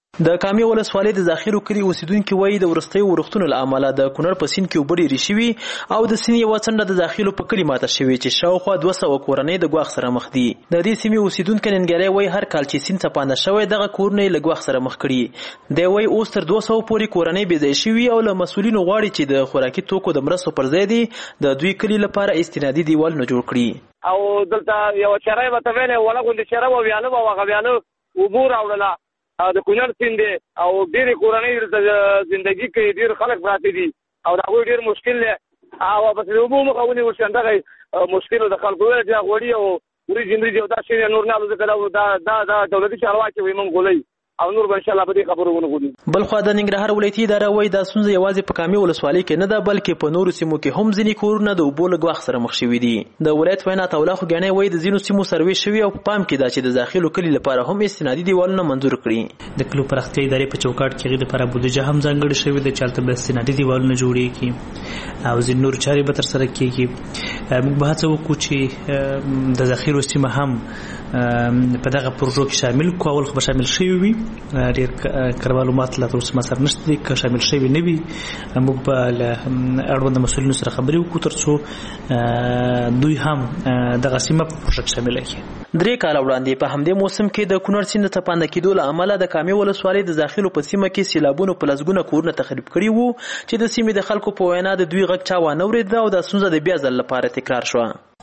د کامې ولسوالۍ د ذخیرو کلي اوسیدونکي وایي د وروستیو ورښتونو له امله د کونړ په سیند کې اوبه ډېرې شوي او د سیند یوه څنډه د داخلو په کلي ماته شوې چې شاوخوا 200 کورنۍ د ګواښ سره مخ دي. د دې سیمې اوسیدونکي ننګیالی وایي هر کال چې سیند څپانده شوی دغه کورونه یې له ګواښ سره مخ کړي. دی وایي اوس تر 200 پورې کورنۍ بېځایه شوي او له مسؤلینو غواړي چې د خوراکي توکو د مرستو پر ځای دي د دوی کلي لپاره استنادي دیوالونه جوړ کړي. او دلته یو چرای به ته ویلې ولا غونډې چره و ویاله به هغه ویاله اوبو راوړله د کونړ سیند او ډېرې کورنۍ زندګي کوي ډېر خلک پراته دي او د هغوی ډېر مشکل دی او بس د اوبو مخه ونیول شي همدغه مشکل د خلکو دی غوړي او وریجې مریجې او دا شی نور نه الوځي دا دولتي چارواکي وایي موږ غولوي او نور به انشاءالله په دې خبرو ونغولي. بل خوا د ننګرهار ولایتي اداره وایي دا ستونزه یوازې په کامې ولسوالۍ کې نه ده بلکې په نورو سیمو کې هم ځینې کورونه د اوبو له ګواښ سره مخ شوي دي. د ولایت وینا عطاالله خوږیانی وایي د ځینو سیمو سروې شوي او په پام کې ده چې د داخلو کلي لپاره هم استنادي دیوالونه منظور کړي. د کلو پراختیا ادارې په چوکاټ کې هغې لپاره بودیجه هم ځانګړې شوې ده چې هلته به استنادي دیوالونه جوړېږي او ځینې نور چارې به ترسره کېږي. موږ به هڅه وکړو چې د ذخیرو سیمه هم په دغه پروژو کې شامل کړو. اول خو به شامل شوي وي ډېر معلومات لا تر اوسه ما سره نشته دي که شامل شوي نه وي موږ به له اړونده مسؤلینو سره خبرې وکړو تر څو دوی هم دغه سیمه په پروژه کې شامله کړي. 3 کاله وړاندې په همدې موسم کې د کونړ سیند د څپانده کېدو له امله د کامې ولسوالۍ د داخلو په سیمه کې سیلابونو په لسګونه کورونه تخریب کړي وو چې د سیمې د خلکو په وینا د دوی غږ چا وانه اورېده او دا ستونزه د بیا ځل لپاره تکرار شوه.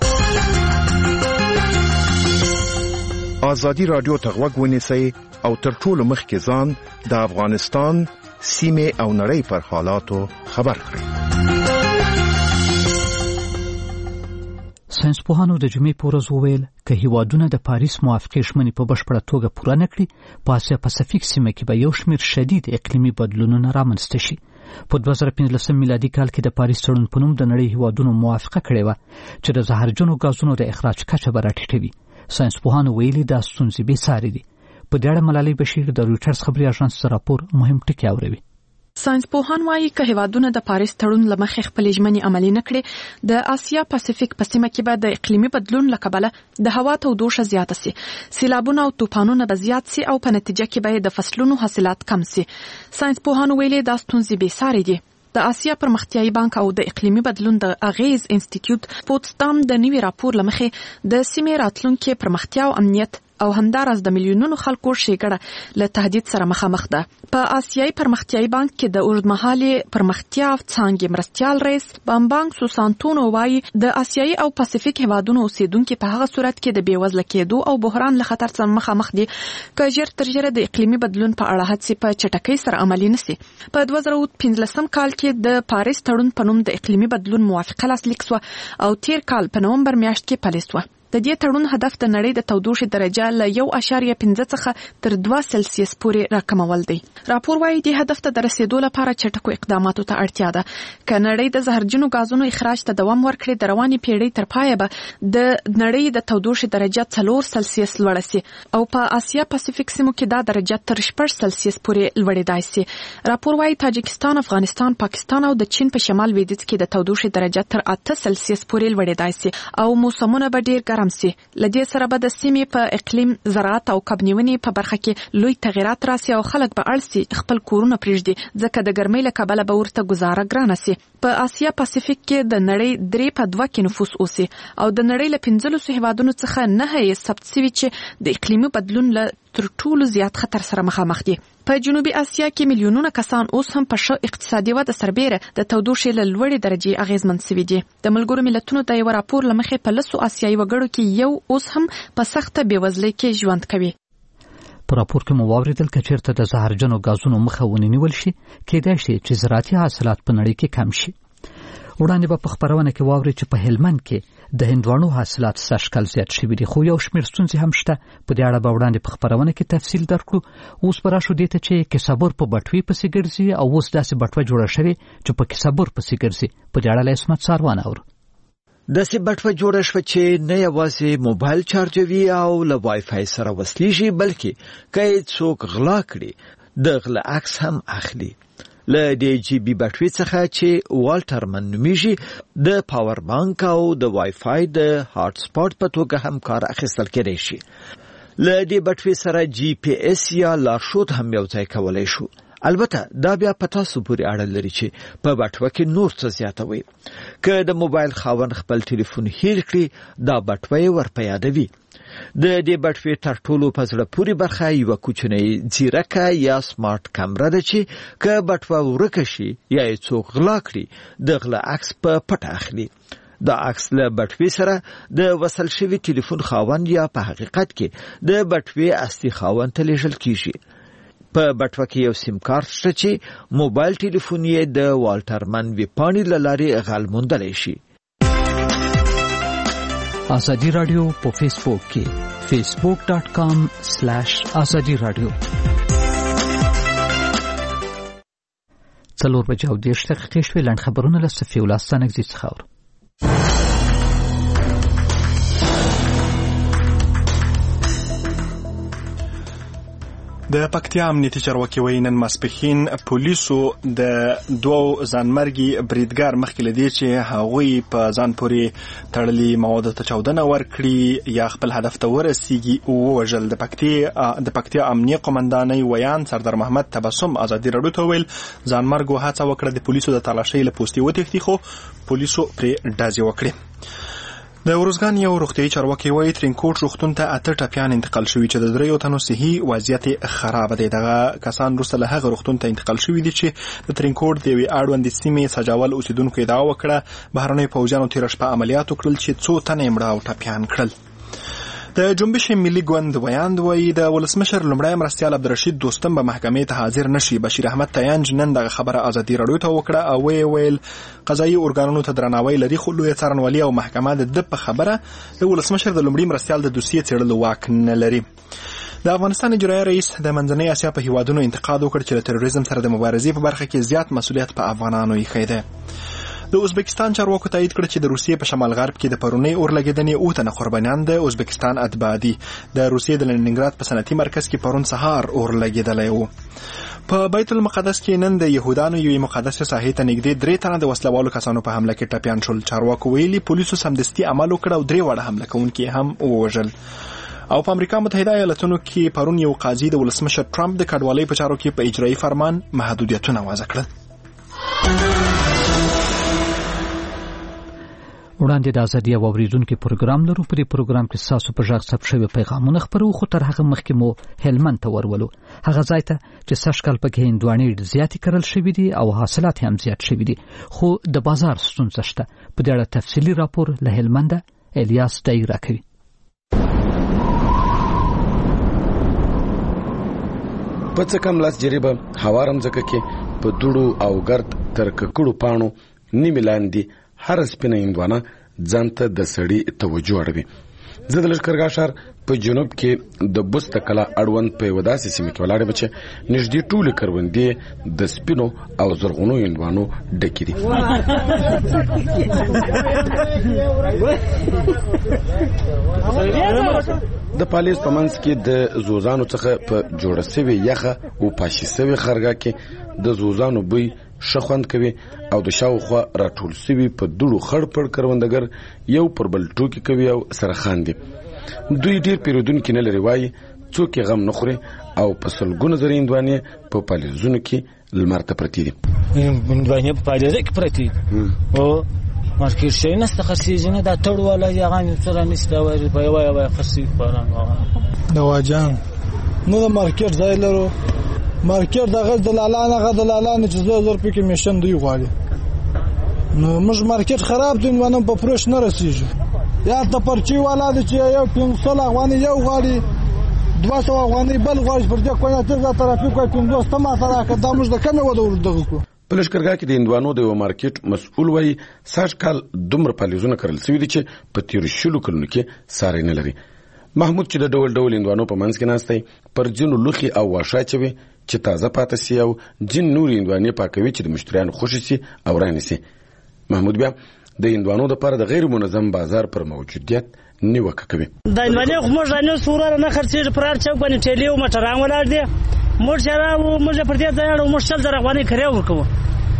ازادي رادیو ته غوږ ونیسئ او تر ټولو مخکې ځان د افغانستان سیمې او نړۍ پر حالاتو خبر کړئ. ساینسپوهانو د جمعې په ورځ وویل که هیوادونه د پاریس موافقې ژمنې په بشپړه توګه پوره نه کړي په اسیا پاسفیک سیمه کې به یو شمېر شدید اقلیمي بدلونونه رامنځته شي. په 2015 میلادي کال کې د پاریس تړون په نوم د نړۍ هیوادونو موافقه کړې وه چې د زهرجنو غازونو د اخراج کچه به راټیټوي. ساینسپوهانو ویلي دا ستونزې بې ساري دي. په دې اړه ملالۍ بشیر د رویټرز خبري اژانس راپور مهم ټکي اوري. ساینسپوهان وایي که هیوادونه د پاریس تړون له مخې خپلې ژمنې عملي نه کړي د آسیا پاسفیک په سیمه کې به د اقلیمي بدلون له کبله د هوا تودوخه زیاته سي، سیلابونه او طوفانونه به زیات سي او په نتیجه کې به د فصلونو حاصلات کم سي. ساینسپوهانو ویلي دا ستونزې بې ساري دي. د آسیا پرمختیایي بانک او د اقلیمي بدلون د اغیز انسټیټیوټ پوتسدام د نوي راپور لمخې د سیمې راتلونکي پرمختیا او امنیت او همداراز د میلیونونو خلکو ښېګړه له تهدید سره مخامخ ده. په آسیایي پرمختیایي بانک کې د اوږدمهالې پرمختیا څانګې مرستیال رئیس بامبانګ سوسانتونو وایي د آسیایي او پاسفیک هیوادونو اوسیدونکي په هغه صورت کې د بېوزله کېدو او بحران له خطر سره مخامخ دي که ژر تر ژره د اقلیمي بدلون په اړه هڅې په چټکۍ سره عملي نشي. په 2015 کال کې د پاریس تړون په نوم د اقلیمي بدلون موافقه لاسلیک شوه او تیر کال په نومبر میاشت کې پلي شوه. د دې تړون هدف د نړۍ د تودوخې درجه له 1.5 څخه تر 2 سلسیس پورې راکمول دی. راپور وايي د هدف ته د رسیدو لپاره چټکو اقداماتو ته اړتیا ده. که نړۍ د زهرجنو غازونو اخراج ته دوام ورکړي د روانې پیړۍ تر پایه به د نړۍ د تودوخې درجه 4 سلسیس لوړه سي او په آسیا پاسفیک سیمو کې دا درجه تر 6 سلسیس پورې لوړېدای سي. راپور وايي تاجکستان، افغانستان، پاکستان او د چین په شمال لویدیځ کې د تودوخې درجه تر 8 سلسیس پورې لوړېدای سي او موسمونه به ډیر ګرم سي. لدې سره به د سیمې په اقلیم، زراعت او کبنیونې په برخه کې لوی تغیرات راسي او خلک به اړ سي خپل کورونه پرېږدي ځکه د ګرمۍ له کبله به ورته گزاره ګرانه سي. په آسیا پاسفیک کې د نړۍ 3.2 کې نفوس اوسي او د نړۍ له 15 هیوادونو څخه 9 یې ثبت شوي چې د اقلیمي بدلون له تر ټولو زیات خطر سره مخامخ دي. په جنوبي آسیا کې میلیونونه کسان اوس هم په ښه اقتصادي وده سربېره د تودوخې له لوړې درجې اغېزمن شوي دي. د ملګرو ملتونو د یو راپور له مخې په 10 آسیایي وګړو کې یو اوس هم په سخته بېوزلۍ کې ژوند کوي. په راپور کې مو واورېدل که چېرته د زهرجنو غازونو مخه ونیول شي کېدای شي چې زراعتي حاصلات په نړۍ کې کم شي. وړاندې به په خپرونه کې واورئ چې په هلمند کې د هندواڼو حاصلات سږکال زیات شوي دي خو یو شمېر ستونزې هم شته. په دې اړه به وړاندې په خپرونه کې تفصیل درکړو. اوس به راشو دې ته چې کسبور په بټوې پسې ګرځي او اوس داسې بټوه جوړه شوې چې په کسبور پسې ګرځي. په دې اړه له عصمت ساروان اورو. داسې بټوه جوړه شوه چې نه یوازې موبایل چارجوي او له وای فای سره وصلیږي بلکې که یې څوک غلا کړي د غله عکس هم اخلي. له دې جی بي بټوي څخه چې والټر من نومیږي د پاور بانک او د وای فای د هاټ سپاټ په توګه هم کار اخیستل کېدای شي. له دې بټوي سره جی پی اس یا لارښود هم یو ځای کولای شو. البته دا بیا په تاسو پورې اړه لري چې په بټوه کې نور څه زیاتوي. که د موبایل خاوند خپل ټلیفون هیر کړي دا بټوه ور په یادوي. د دې بټوي تر ټولو په زړه پورې برخه یو کوچنی ځیرکه یا سمارټ کیمرا ده چې که بټوه ورکه شي یا یې څوک غلا کړي د غلا عکس په پټه اخلي. دا عکس له بټوي سره د وصل شوی ټلیفون خاوند یا په حقیقت کې د بټوي اصلي خاوند ته لیږل کیږي. په بټوه کې یو سیم کارت شته چې موبایل ټلیفون یې د والټرمن ویپانی له لارې غل موندلی شي. ازادي رادیو په فیسبوک کې facebook.com/azadi radio 4 بجې او 10 دقیقې شوې. لاند خبرونه له صفي الله ستانګزي څخه. د پکتیا امنیتي چارواکي وایي نن ماسپښین پولیسو د 2 ځانمرګي بریدګر مخکې لدی چې هغوی په ځان پورې تړلي مواد ته چاودنه ورکړي یا خپل هدف ته ورسیږي او وژل. د پکتیا امنیه قومندانۍ ویان سردار محمد تبسم ازادي راډیو ته ویل ځانمرګو هڅه وکړه د پولیسو د تلاشۍ له پوستې وتښتي خو پولیسو پرې ډزې وکړي. د ورزګان یو روغتیايي چارواکي وایي ترینکوټ روغتون ته 8 ټپیان انتقال شوي چې د 3 تنو صحي وضعیت خراب دی. دغه کسان وروسته له هغه روغتون ته انتقال شوي دي چې د ترینکوټ د یوې اړوندې سیمې سجاول اوسیدونکو ادعا وکړه بهرنیو پوځیانو تېره شپه عملیات وکړل چې 2 تنه مړه او ټپیان کړل. د جنبش ملي ګوند ویاند وایي د ولسمشر لومړی مرستیال عبدالرشید دوستم به محکمې ته حاضر نشي. بشیر احمد تیانج نن دغه خبره ازادي راډیو ته وکړه او ویل قضایي ارګانونو ته درناوی لري خو لویه څارنوالي او محکمه د په خبره د ولسمشر د لومړي مرستیال د دوسیې څېړلو واک نه لري. د افغانستان اجرایي رئیس د منځنۍ اسیا په هیوادونو انتقاد وکړ چې له تروریزم سره د مبارزې په برخه کې زیات مسؤلیت په افغانانو ایښی دی. د ازبکستان چارواکو تایید کړ چې د روسیې په شمال غرب کې د پرونی اورلګیدنې 8 تنه قربانیان د ازبکستان اتباع دي. د روسیې د لنینګراد په صنعتي مرکز کې پرون سهار اورلګیدلی و. په بیت المقدس کې نن د يهودانو یوې مقدسه ساحې ته نږدې 3 تنه د وسلوالو کسانو په حمله کې ټپیان شول. چارواکو ویلي پولیسو سمدستي عمل وکړ او 3 وړه حمله کوونکي هم ووژل. او په امریکا متحده ایالاتونو کې پرون یو قاضي د ولسمشر ټرمپ د کډوالۍ په چارو کې په اجرایي فرمان محدودیتونه وضع کړل. وړاندې د ازادي او اوریدونکو پروګرام لرو. په دې پروګرام کې تاسو په ژغ ثبت شوی پیغامونه خبرو خو تر هغه مخکې مو هلمند ته ورولو هغه ځای ته چې سږکال پکې هندوانې زیاتې کرل شوې دي او حاصلات هم زیات شوي دي خو د بازار ستونزه شته. په دې اړه تفصیلي راپور له هلمند الیاس دای راکوي. په څه کم لاس جریبه هوارم ځکه کې په دوړو او ګرد تر ککړو پاڼو نیمه لاندې هر سپینه هندوانه ځانته د سړی توجه اړوي. زه د لښکرګاه ښار په جنوب کې د بست کلا اړوند په وداسې سیمه کې ولاړم چې نږدې ټول کروندې د سپینو او زرغونو هندوانو ډکې دي. د پالیس په منځ کې د زوزانو څخه په جوړه سوي یخه او پاشي سوي خرګه کې د زوزانو بوی شخوند کوي او د شاوخوا راټول سوي په دوړو خړ پړ کروندګر یو پر بل ټوکی کوي او سره خاندي. دوی ډیر پیرودونکو نه لري وای څوک غم نه خوري او په سلګونه زره هندوانې په پالیزونو کې لمرته پرتی دي. هندوانې په پالیزه کې پرتی او مارکیټ شي نه ستخصیږي نه دا ټول ولا یغان سره نشته وای په یو خصي پران دا واجان نو د مارکیټ ځای لرو. مارکیټ دغه دلالانه چې زور پکې میشن دی غواړي نو موږ مارکیټ خراب دي ونه په پروش نه رسیږي. یا ته پرچی والا د چې یو 500 افغاني یو غواړي 200 افغاني بل غواړي پر دې کومه ته ترافیک کوي 500 ما سره کدا موږ د کنه ودور دغه کو. په لښکرګاه کې د هندوانو د مارکیټ مسؤل وایي سږکال دومره پالیزونه کرل سوي دي چې په 13 کلونو کې ساري نه لري. محمود چې د ډول ډول هندوانو په منځ کې ناستای پر جنو لوخي او واښه چوي چې تازه پاتې سي او جن نور هندوانې پاکوي چې د مشتریانو خوشي سي او رانه سي. محمود بیا د هندوانو لپاره د غیر منظم بازار پر موجودیت نیوکه کوي. د هندوانې خو موږ نه سوره نه خرڅېږي پر هر چوک باندې ټیلیو موټران ولاړ دي موږ سره موږ پر دې ځای موږ چل درغوانې کړو ورکو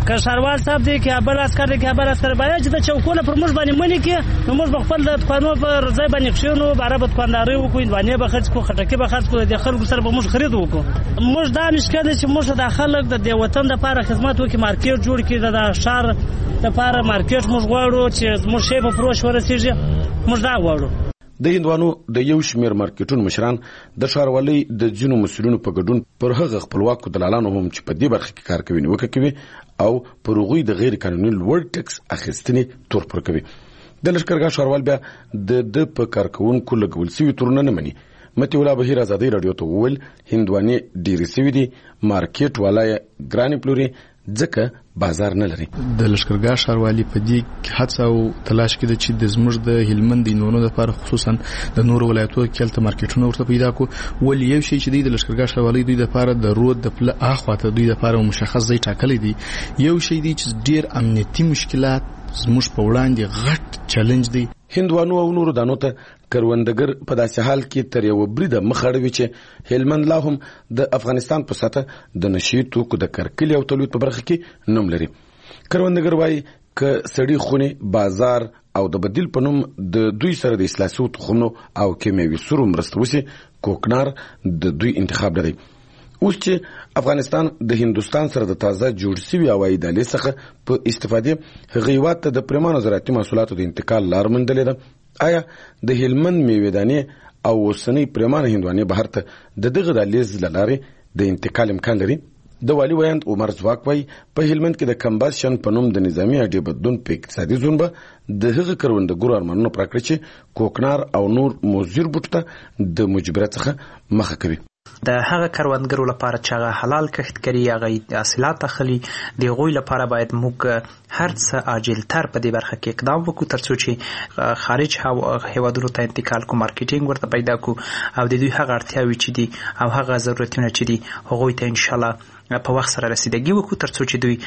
که ښاروال صاحب دی که بل عسکر دی که بل عسکر باید چې د چوکونه پر موږ باندې منې کړي نو موږ به خپل د دکانو پر ځای باندې کښېنو باره به دکانداري وکړو هندوانې به خرڅ کړو خټکي به خرڅ کړو د خلکو سره به موږ خرید وکړو موږ دا مشکل دی چې موږ د خلک د دې وطن دپاره خدمت وکړي مارکیټ جوړ کړي د ښار دپاره مارکیټ موږ غواړو چې زموږ شی په فروش ورسېږي موږ دا غواړو. د هندوانو د یو شمېر مارکیټونو مشران د ښاروالۍ د ځینو مسؤلینو په ګډون پر هغه خپلواکو دلالانو هم چې په دې برخه کې کار کوي نیوکه کوي او پر هغوی د غیر قانوني لوړ ټکس اخیستنې تور پر کوي. د لښکرګاه ښاروال بیا د په کارکوونکو لګول سوي تورونه نه مني. متي الله بهیر ازادۍ راډیو ته وویل هندوانې ډېرې سوي دي مارکیټ والا یې ګرانې پلوري ځکه بازار نه لري. د لښکرګاه ښاروالي په دې هڅه او تلاش کې ده چې د زموږ د هلمند د هندوانو لپاره خصوصا د نورو ولایتونو کې هلته مارکیټونه ورته پیدا کړو. ولې یو شی چې د لښکرګاه ښاروالي دوی لپاره د رود د پله اخواته دوی لپاره مشخص ځای ټاکلی دی یو شی دی چې ډېر امنیتي مشکلات زموږ په وړاندې غټ چیلنج دی. هندوانو او نورو دانو ته کروندګر په داسې حال کې تر یو بریده مخ اړوي چې هلمند لا هم د افغانستان په سطح د نشي توکو د کرکلې او تولید په برخه کې نوم لري. کروندګر وایي که سړي خونې بازار او د بدیل په نوم د دوی سره د اصلاح شوو تخمونو او کیمیاوي سرو مرسته وشي کوکنار د دوی انتخاب لري. اوس چې افغانستان د هندوستان سره د تازه جوړ شوي هوایي دهلیز څخه په استفادې هغه هېواد ته د پرېمانه زراعتي محصولاتو د انتقال لار موندلې ده آیا د هلمند میوې دانې او اوسنۍ پرېمانه هندوانې بهر ته د دغه دهلیز له لارې د انتقال امکان لري؟ د والي ویاند عمر ځواک وایي په هلمند کې د کمباشن په نوم د نظامي اډې بدلون په اقتصادي زون به د هغه کروندګرو ارمانونه پوره کړي چې کوکنار او نور مضر بوټو ته د مجبوریت څخه مخه کوي. د هغه کروندګرو لپاره چې هغه حلال کښت کوي هغه حاصلات اخلي د هغوی لپاره باید موږ هر څه عاجلتر په دې برخه کې اقدام وکړو تر څو چې خارج هیوادونو ته انتقال کو مارکیټینګ ورته پیدا کو او د دوی هغه اړتیاوې چې دي او هغه ضرورتونه چې دي هغوی ته انشاءالله په وخت سره رسیدګي وکړو تر څو چې دوی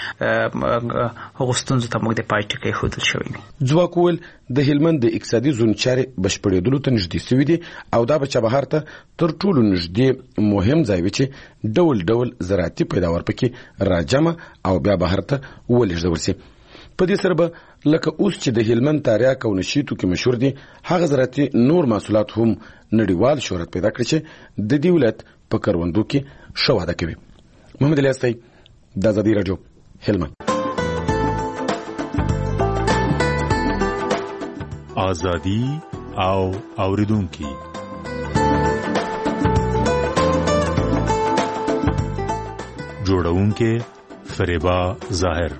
هغو ستونزو ته موږ د پای ټکی ایښودل شوی وي. ځواک وویل د هلمند د اقتصادي زون چارې بشپړېدلو ته نږدې سوي دي او دا به چابهار ته تر ټولو نږدې مهم ځای وي چې ډول ډول زراعتي پیداوار پکې راجمع او بیا بهر ته ولېږدول سي. په دې سره به لکه اوس چې د هلمند تریاک او نشي توکي مشهور دي هغه زراعتي نور محصولات هم نړیوال شهرت پیدا کړي چې د دې ولایت په کروندو کې ښه وده کوي. محمد الیاسی د ازادۍ راډیو هلمند. ازادي او اوریدونکي جوړونکي فریبا ظاهر.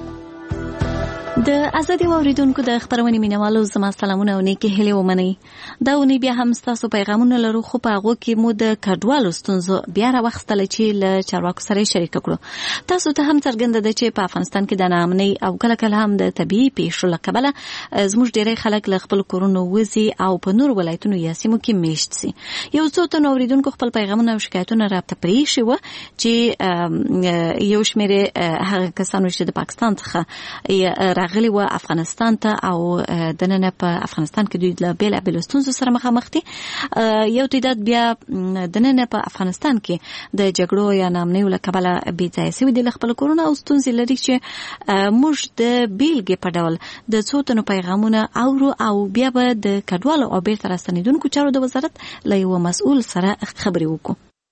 د ازادي اوریدونکو د خبرونې مینوالو زما سلامونه او نیکی هیلې ومنئ. دا ونی بیا هم تاسو پیغامونه لرو خو په هغه کې مو د کډوالو ستونزو بیا راوخستل چې له چارواکو سره شریک کړو. تاسو ته هم څرګنده ده چې په افغانستان کې د ناامنۍ او کله کله هم د طبيعي پیښو له کبله زموږ ډېری خلک له خپل کورونو وځي او په نور ولایتونو یا سیمو کې میشت سي. یو څو تنو اوریدونکو خپل پیغامونه او شکایتونه راته پرې شي و چې یو شمېر هغه کسانو چې د پاکستان څخه راغلي و افغانستان ته او دننه په افغانستان کې دوی له بیلابیلو ستونزو سره مخامخ دي. یو تعداد بیا دننه په افغانستان کې د جګړو یا ناامنیو له کبله بې ځایه سوي دي له خپل کورونه او ستونزې لري چې موږ د بیلګې په ډول د څو تنو پیغامونه اورو او بیا به د کډوالو او بیرته راستنېدونکو چارو د وزارت له یوه مسؤل سره خبرې وکړو.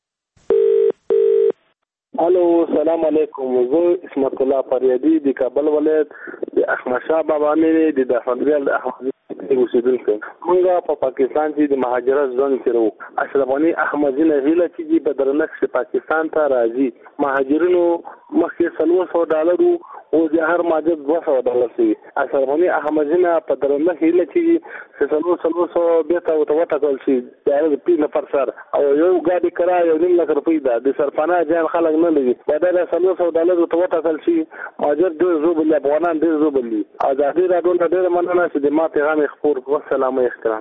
الو سلام علیکم. زه اسمت الله فریادي د کابل ولایت د احمد شاه بابا مې د فدرال احمد اوسیدونکو. موږ په پاکستان کې د مهاجرت ځوان کړو. اشرف غنی احمدی نه هیله چې په درنښت پاکستان ته راځي. مهاجرینو مخکې $700 او د هر ماجر $200 سي. اشرف غنی احمدی نه په درنښت هیله چې $700 به ته وټاکل شي د پی نفر سره او یو ګاډي کرای یو $1,00,000 ده د سرپانا ځان خلک نه لګي. دا $700 ته وټاکل شي ماجر $200 افغانان $200. ازادي راډیو ته ډېر مننه چې د ما پیغام خپور کو. سلام احترام.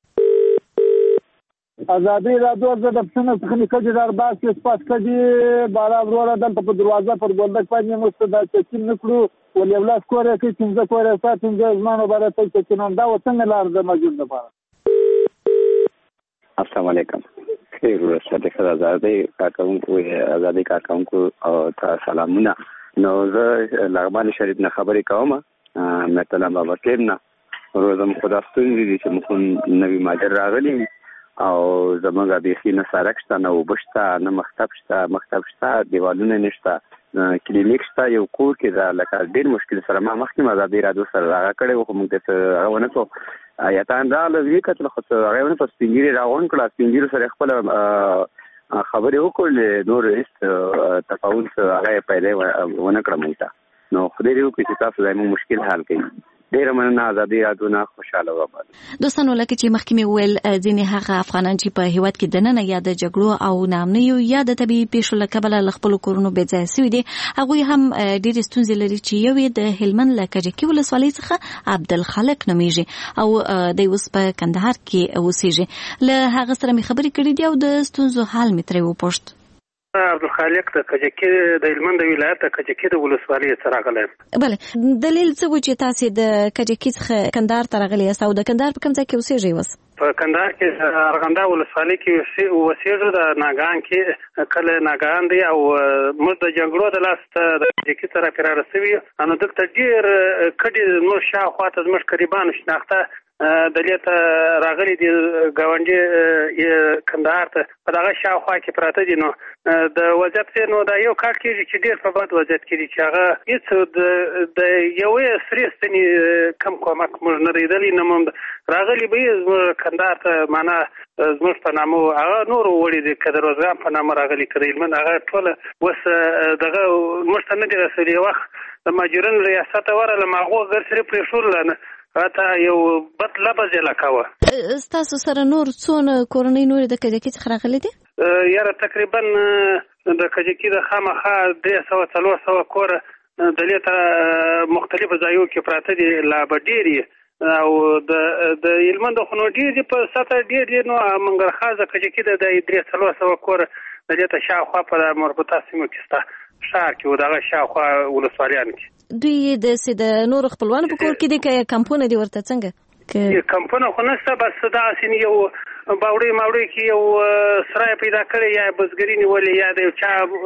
ازادي راډیو د پښتنو څخه کجې درباس کې سپاس کجې بارا وروره دلته په دروازه پر بولدک باندې مستدا چې نکړو ولې ولاس کوره کې څنګه کوره ساتم د زمانو باندې ته چې نن دا وڅنګ لار د موجود لپاره. السلام علیکم. خیر ورسره د ازادي کارکونکو او تا سلامونه. نو زه لغمان شریف نه خبرې کوم مثلا بابا کېم نه روزم خدا ستونزې دي چې موږ نوی ماجر راغلی او زمونږ بیخي نه سړک شته نه اوبه شته نه مکتب شته دیوالونه نشته کلینیک شته یو کور کې دا لکه ډېر مشکل سره ما مخکې ازادي راډیو سره راغلی کړی وو خو موږ داسې هغه ونه کړو ایتان راغله ویې کتل خو هغه ونه په سپین ږیري راغونډ کړه سپین ږیرو سره خپله خبرې وکړلې نور هېڅ تفاوض هغه یې پیدا ونه کړه موږ ته نو خدای دې وکړي چې تاسو زموږ مشکل حل کړئ ډیره مننه ازادي راډیو نه خوشاله وم دوستانو لکه چې مخکې مې وویل ځینې هغه افغانان چې په هیواد کې دننه یا د جګړو او ناامنیو یا د طبیعي پیښو له کبله له خپلو کورونو بې ځایه سوي دي هغوی هم ډېرې ستونزې لري چې یو یې د هلمند له کجکي ولسوالۍ څخه عبدالخالق نومیږي او دی اوس په کندهار کې اوسیږي له هغه سره مې خبرې کړې دي او د ستونزو حال مې ترې وپوښت عبدالخالق د کجکي د هلمند ولایت د کجکي د ولسوالۍ څخه راغلی بله دلیل څه و چې تاسې د کجکي څخه کندهار ته راغلي یاست او د کندهار په کوم ځای کې اوسېږئ اوس په کندهار کې ارغنده ولسوالۍ کې اوسېږو د ناګهان کې کله ناګهان دی او موږ د جګړو د لاسه د کجکي سره فرار سوي نو دلته ډېر کډې نور شاوخوا ته زموږ قریبانو شناخته دلته راغلي دي ګاونډي کندهار ته په دغه شاوخوا کې پراته دي نو د وضعیت نو دا یو کار کېږي چې ډېر په بد وضعیت کې دي چې هغه هېڅ د یوې سرې ستنې کم کومک موږ نه لیدلی نه موږ راغلي به یې زموږ کندهار ته معنا زموږ په نامه هغه نور وړي دي که د روزګان په نامه راغلي که د هلمند هغه ټوله اوس دغه موږ ته نه دي رسېدلي یو وخت د ماجرین ریاست ورغلم هغو ګرسرې پرېښودله راته یو بد لبض یې لکوه ستاسو سره نور څونه کورنۍ نورې د کجکي څخه راغلي دي یاره تقریبا د کجکي د خامخا 300-400 کوره دلته مختلفو ځایو کې پراته دي لا به ډېر او د هلمند خو نو ډېر دي په سطح ډېر دي نو منګرخازه کجکي د 300-400 کوره دلته شاوخوا په مربوطه سیمو کې شته ښار کې و دغه شاوخوا ولسوالیانو کې دوی د نورو خپلوانو په کور کې دي که کمپونه دي ورته څنګه کمپونه خو نشته بس داسې یو باوړی کې یو سرای پیدا کړی یا بزګري نیولې یا د یو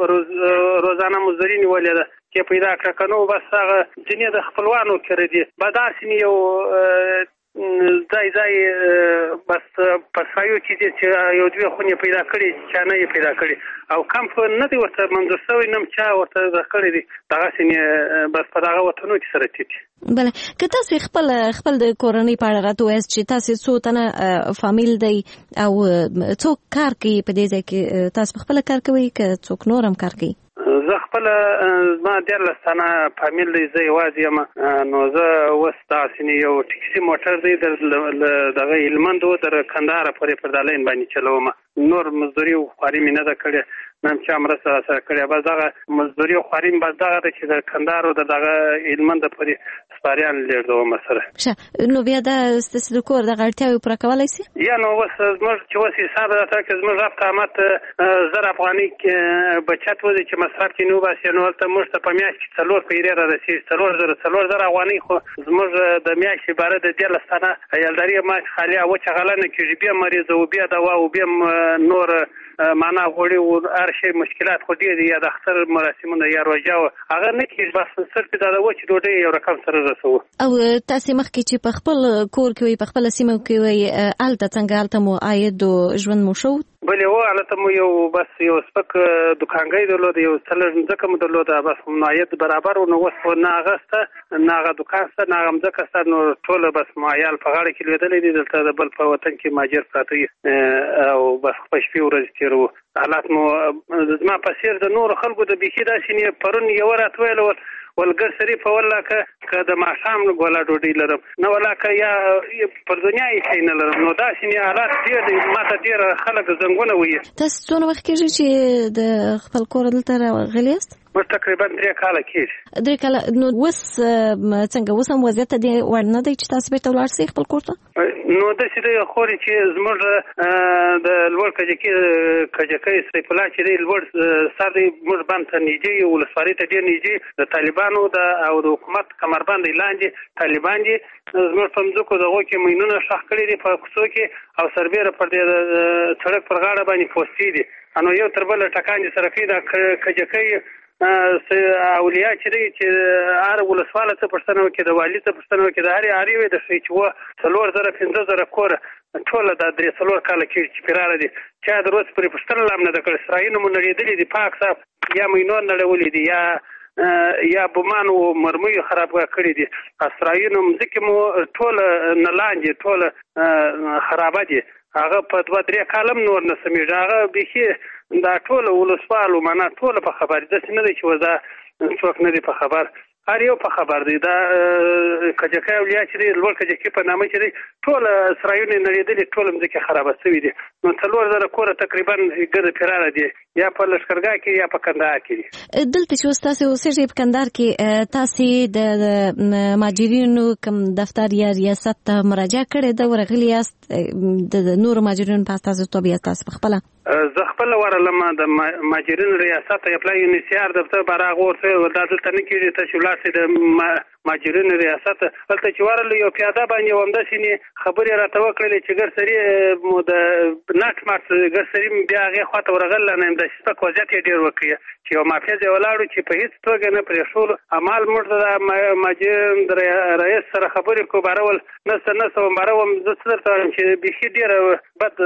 چا روزانه مزدوري نیولې ده چې پیدا کړه که نو بس هغه ځینې د خپلوانو کړی دي به داسې یو ځای بس په سایو کې دي چې یو دوی خونې پیدا کړي چا نه یې پیدا کړي او کمپ نه دی ورته منظور شوی نه چا ورته کړی دي دغسې بس په دغه وطنو کې سره تېر بله که تاسې خپل د کورنۍ په اړه راته ووایاست چې تاسې څو تنه فامیل دی او څوک کار کوي په دې ځای کې تاسو په خپله کار کوئ که څوک نور هم کار کوي زه خپله زما 14 تنه فامیل دی زه یوازې یم نو زه اوس داسې یو ټکسي موټر دی دغه هلمند و در کندهار پورې پر دا لین باندې چلوم نور مزدوري او خواري مې نه ده کړې نه هم چا مرسته راسره کړې بس دغه مزدوري او خواري مې بس دغه ده چې د کندهار او د دغه هلمند پورې سپاریان لیږدوم سره ښه نو بیا دا ستاسې د کور دغه اړتیاوې پوره کولی شي یا نو اوس زموږ چې اوس حساب راته که زموږ رفت آمد 1000 افغانۍ بچت وځي چې مصرف کې نه وباسي نو هلته موږ ته په میاشت کې 4 پیرې رارسېږي 4000 افغانۍ خو زموږ د میاشتې باره د 14 تنه عیالداري ما خالي وچه غله نه کېږي بیا مریض او بیا دوا او بیا نور معنا غوړي او هر شی مشکلات خو دي یا د اختر مراسمونه یا روژه هغه نه کېږي بس صرف دا وچ ډوډۍ یو رقم سره رسو او تاسې مخکې چې په خپل کور کې وي په خپله سیمه کې وي هلته څنګه هلته مو عاید او ژوند مو ښه بلې و هلته مو یو بس یو سپک دوکانګۍ درلوده یو څه لږ مځکه مو درلوده بس عاید برابر و نو اوس نه هغه شته نه هغه دوکان شته نه هغه مځکه شته نو ټوله بس مو عیال په غاړه کې لوېدلی دي دلته د بل په وطن کې ماجر پراته او بس په شپې ورځې تېروو حالات مو زما په څېر د نورو خلکو د بیخي داسې پرون یوه راته ویله ولګر شریف ولا که د ماښام ګولا ډوډۍ لرم نه ولا که یا پر دنیا یې شی نه لرم نو داسې حالات ډېر دی ما ته ډېر خلک زنګونه ویي تاسو څونه وخت کېږي چې د خپل کور دلته راغلي یاست موږ تقریبا 3 کاله کېږي 3 کاله نو اوس څنګه اوس هم وضعیت ته وړ نه دی چې تاسو بیرته ولاړ شئ خپل کور ته نو داسې دی خورې چې زموږ د لوړ کجکۍ سیف الله چې دی لوړ سر دی موږ بند ته نږدې یو ولسوالۍ ته ډېر نږدې د طالبانو او د حکومت کمربند لاندې طالبان دي زموږ په مځکو دغو کې مینونه ښخ کړي دي په کوڅو کې او سربیره پر دې سړک پر غاړه باندې پوستې دي نو یو تر بله ټکان دي سره کوي دا کجکۍ اولیا چې هر ولسواله څه پښتنه وکړي د والي څه پښتنه وکړي د هر اړ وي د شي چې و 3000 کور ټول د 3 کال کې پیراره دي چې د روز پر پښتنه لامل د کړ اسرائیل مونږ لري دي پاک صاحب یا مینور نړولې دي یا بمان او مرمۍ خراب کړی دي اسرائیل مزکه مو ټول نلاندې ټول خراب دي هغه په 2-3 کالم نور نه سمېږي هغه به دا ټول ولسوالو معنا ټول په خبر ده نه دي چې ودا څوک نه دي په خبر هر یو په خبر دی دا کجکه اولیا چې لوړ کجکه په نامه چې ټول اسرائیل نه لري ټول مزکه خراب شوی دي نو 3000 کور تقریبا ګرځ پیراره دي یا په لشکرګاه کې یا په کندهار کې دلته چې تاسو اوسېږئ په کندهار کې تاسو د ماجرینو کوم دفتر یا ریاست ته مراجعه کړې ده ورغلی یاست د نور ماجرینو په تاسو توبې تاسو خپل زه خپل ورلم د ماجرین ریاست اپلای یونیسیار دفتر براغ ورته ودادلته نه کیږي ته شولاسي د ماجرین ریاست بلته چې ورل یو پیاده باندې ومدسینی خبري راته وکړلې چې ګرسري مو د ناک مارت ګرسري بیا هغه خاطر ورغل نه د شپه کوزات ډیر وکړي چې یو مافیا دی ولاړو چې په هیڅ توګه نه پرې شول عمل مرتضی ماجرین رئیس سره خبرې کو بارول نه بارول زه څه چې بيخي ډیر بد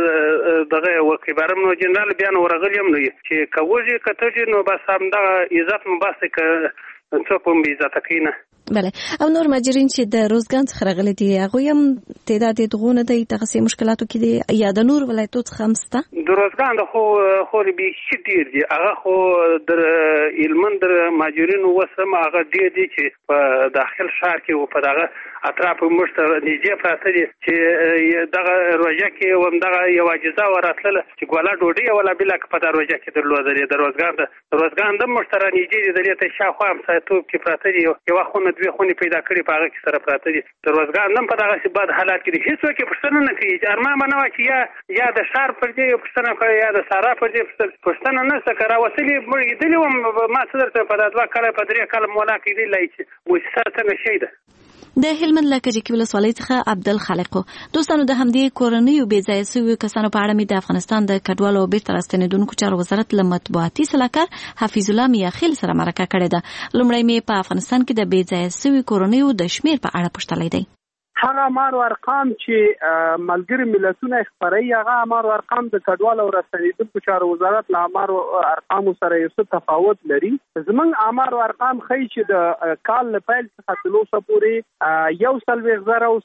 دغه وکړي بارم نو جنرال بیان ورغلیم نو چې کوجي کته نو بس هم دا عزت مباسه ک څوک هم عزت کینه بله او نور ماجرین چې د روزګان څخه راغلي دي هغه هم تعداد دغونه د تخصصي مشکلاتو کې دي یا د نور ولایتو څخه همسته د روزګان د خو به شي ډیر دي هغه خو د علمند ماجرین وسم هغه ډیر دي چې په داخل شهر کې او په دغه اطراف مشتر نږدې پراته دي چې دغه روزه کې ومدغه یو اجازه وراتله چې ګولا ډوډۍ ولا بل په دغه روزه کې درلودل د روزګان د مشتر نږدې دي ته شاوخوا هم ساتو کې پراته دي یو خونه دوی خوني پیدا کړی په هغه کې سره پراته دي د روزګار نن په دغه څه بد حالات کې هیڅ وکي پښتنه نه کوي ارمان منو چې یا د شهر پر دې پښتنه کوي یا د سارا پر دې پښتنه نه سکرا وسلې مړ دي ما څه درته په 2 کال په 3 کال مولا کې دی لای چې وسه څنګه شي ده د هلمند لکه کې ولسوالۍ څخه عبدالخالق دوستانو د همدې کورنیو بې ځای شویو کسانو په اړه د افغانستان د کډوالو او بیرته راستنیدونکو چارو وزارت له مطبوعاتي سلاکار حفیظ الله میاخیل سره مرکه کړې ده لومړی مې په افغانستان کې د بې ځای شویو کورنیو د شمیر په اړه پوښتلی دی هغه امر او ارقام چې ملګری ملتونه خبري هغه امر او ارقام د کډوالو او راستنیدونکو چارو وزارت له امر او ارقام سره یو څه تفاوت لري زمونږ امر او ارقام خي چې د کال لپاره څخه تلوسه پورې یو سلوي زره او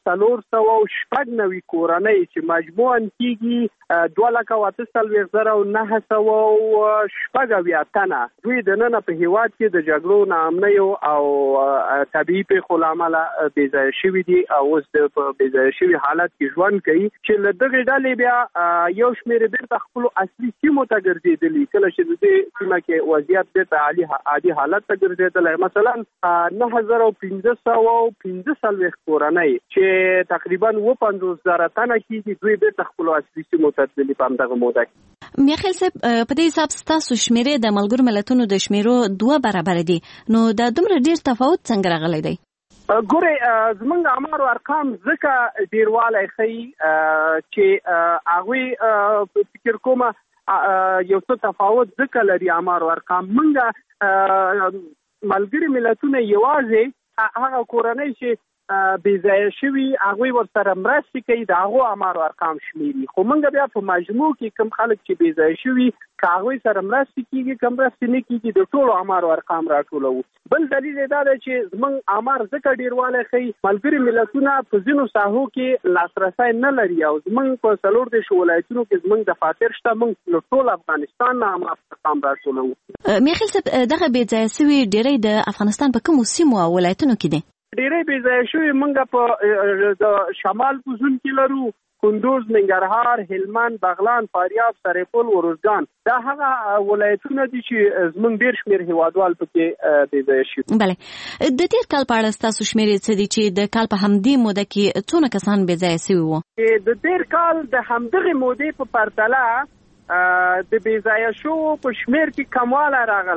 390 کورنۍ چې مجموعاً کیږي 2,490,900 تنه دوی د نن په هیواد کې د جګړو نامنیو او طبيعي پیښو لامل بې ځای شوي دي او د بې ځای شوي حالت کې ژوند کوي چې له دغه ډلې بیا یو شمېر بیرته خپل اصلي سیمو ته ګرځېدلي کله چې د دې سیمه کې وضعیت بیرته عادي حالت ته ګرځېدلی مثلا 9,515 کورنۍ چې تقریبا 50,000 تنه کېږي دوی بیرته خپل اصلي سیمو ته تللي په همدغه موده کې میاخیل صاحب په دې حساب ستاسو شمیرې د ملګرو ملتونو د شمیرو 2 برابر دي نو دا دومره ډیر تفاوت څنګه راغلی دی ګوره زمونږ امر او ارقام ځکه ډیروالی ښیي چې هغوی فکر کوم یو څه تفاوت ځکه لري امر او ارقام موږ ملګري ملتونه یوازې هغه کورنۍ چې بې ځایه شوي هغوی ورسره مرستې کوي د هغو امر او ارقام شمیري خو موږ بیا په مجموع کې کوم خلک چې بې ځایه شوي که هغوی سره مرستې کېږي که مرستې نه کېږي د ټولو امر او ارقام راټولوو بل دلیل یې دا دی چې زموږ امر ځکه ډېروالی ښیي ملګري ملتونه په ځینو ساحو کې لاسرسی نه لري او زموږ په 14 ولایتونو کې زموږ دفاتر شته موږ له ټول افغانستان نه امر او ارقام راټولوو میاخیل صاحب دغه بې ځایه شوي ډېری د افغانستان په کومو سیمو او ولایتونو کې دي ډېری بې ځایه شوي موږ په د شمال په زون کې لرو کندوز ننګرهار هلمند بغلان فاریاب سرپل وروزګان دا هغه ولایتونه دي چې زموږ ډېر شمېر هیوادوال پکې بې ځایه شوي بله د تېر کال په اړه ستاسو شمېرې څه دي چې د کال په همدې موده کې څونه کسان بې ځایه شوي وو د تېر کال د همدغې مودې په پرتله د بې ځایه شوو په شمېر کې کموالی راغلی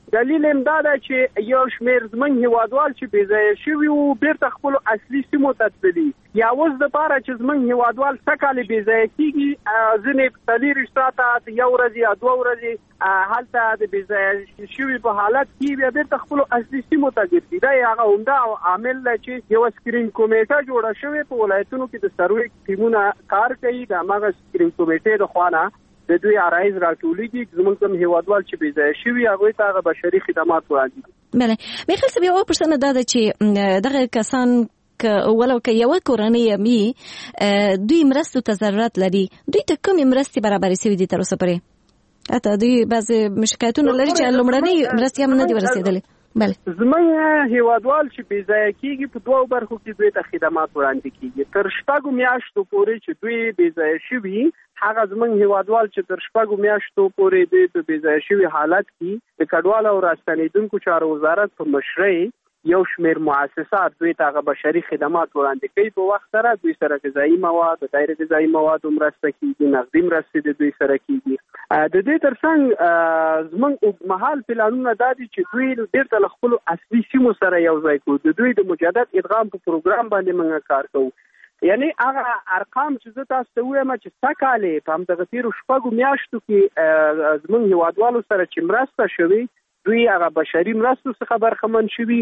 دلیل هم دا ده چې یو شمېر زموږ هیوادوال چې بېځایه شوي وو بیرته خپلو اصلي سیمو ته تللي یا اوس دپاره چې زموږ هیوادوال څه کالې بېځایه کېږي ځینې 40 ساعته یو ورځ یا 2 ورځې هلته د بېځایه شوي په حالت کې بیا بیرته خپلو اصلي سیمو ته ګرځي. دا یې هغه عمده عامل دی چې یوه سکرین کمیټه جوړه شوې په ولایتونو کې د سروې ټیمونه کار کوي. د هماغه سکرین کمیټې د خوا نه د دوی عرایض راټولېږي زموږ کوم هیوادوال چې بېځایه شوي هغوی ته هغه بشري خدمات وړاندې کړي. بله میخیل صاحب یوه پوښتنه دا ده چې دغه کسان ولو که یوه کورنۍ وي دوی مرستو ته ضرورت لري دوی ته کومې مرستې برابرې شوي دي تر اوسه پورې؟ حتی دوی بعضې شکایتونه لري چې لومړنۍ مرستې هم نه دي ورسېدلې. بله زموږ هیوادوال چې بېځایه کېږي په 2 برخو کې دوی ته خدمات وړاندې کېږي. تر 6 میاشتو پورې چې دوی بېځایه شوي هغه زموږ هیوادوال چې تر 6 میاشتو پورې دوی په بېځایه شوي حالت کې د کډوالو او راستنېدونکو چارو وزارت په مشرۍ یو شمېر مؤسسات دوی ته هغه بشري خدمات وړاندې کوي. په وخت سره دوی سره غذایي مواد غیر غذایي موادو مرسته کېږي نغدي مرستې د دوی سره کېږي. د دې ترڅنګ زموږ اوږدمهال پلانونه دا دي چې دوی بیرته له خپلو اصلي سیمو سره یو ځای کړو. د دوی د مجدد ادغام په پروګرام باندې موږ کار کوو. یعنی هغه ارقام چې زه تاسو ته وایم چې څه کالې په همدغه تېرو 6 میاشتو کې زموږ هیوادوالو سره چې مرسته شوې دوی هغه بشري مرستو څخه برخمن شوي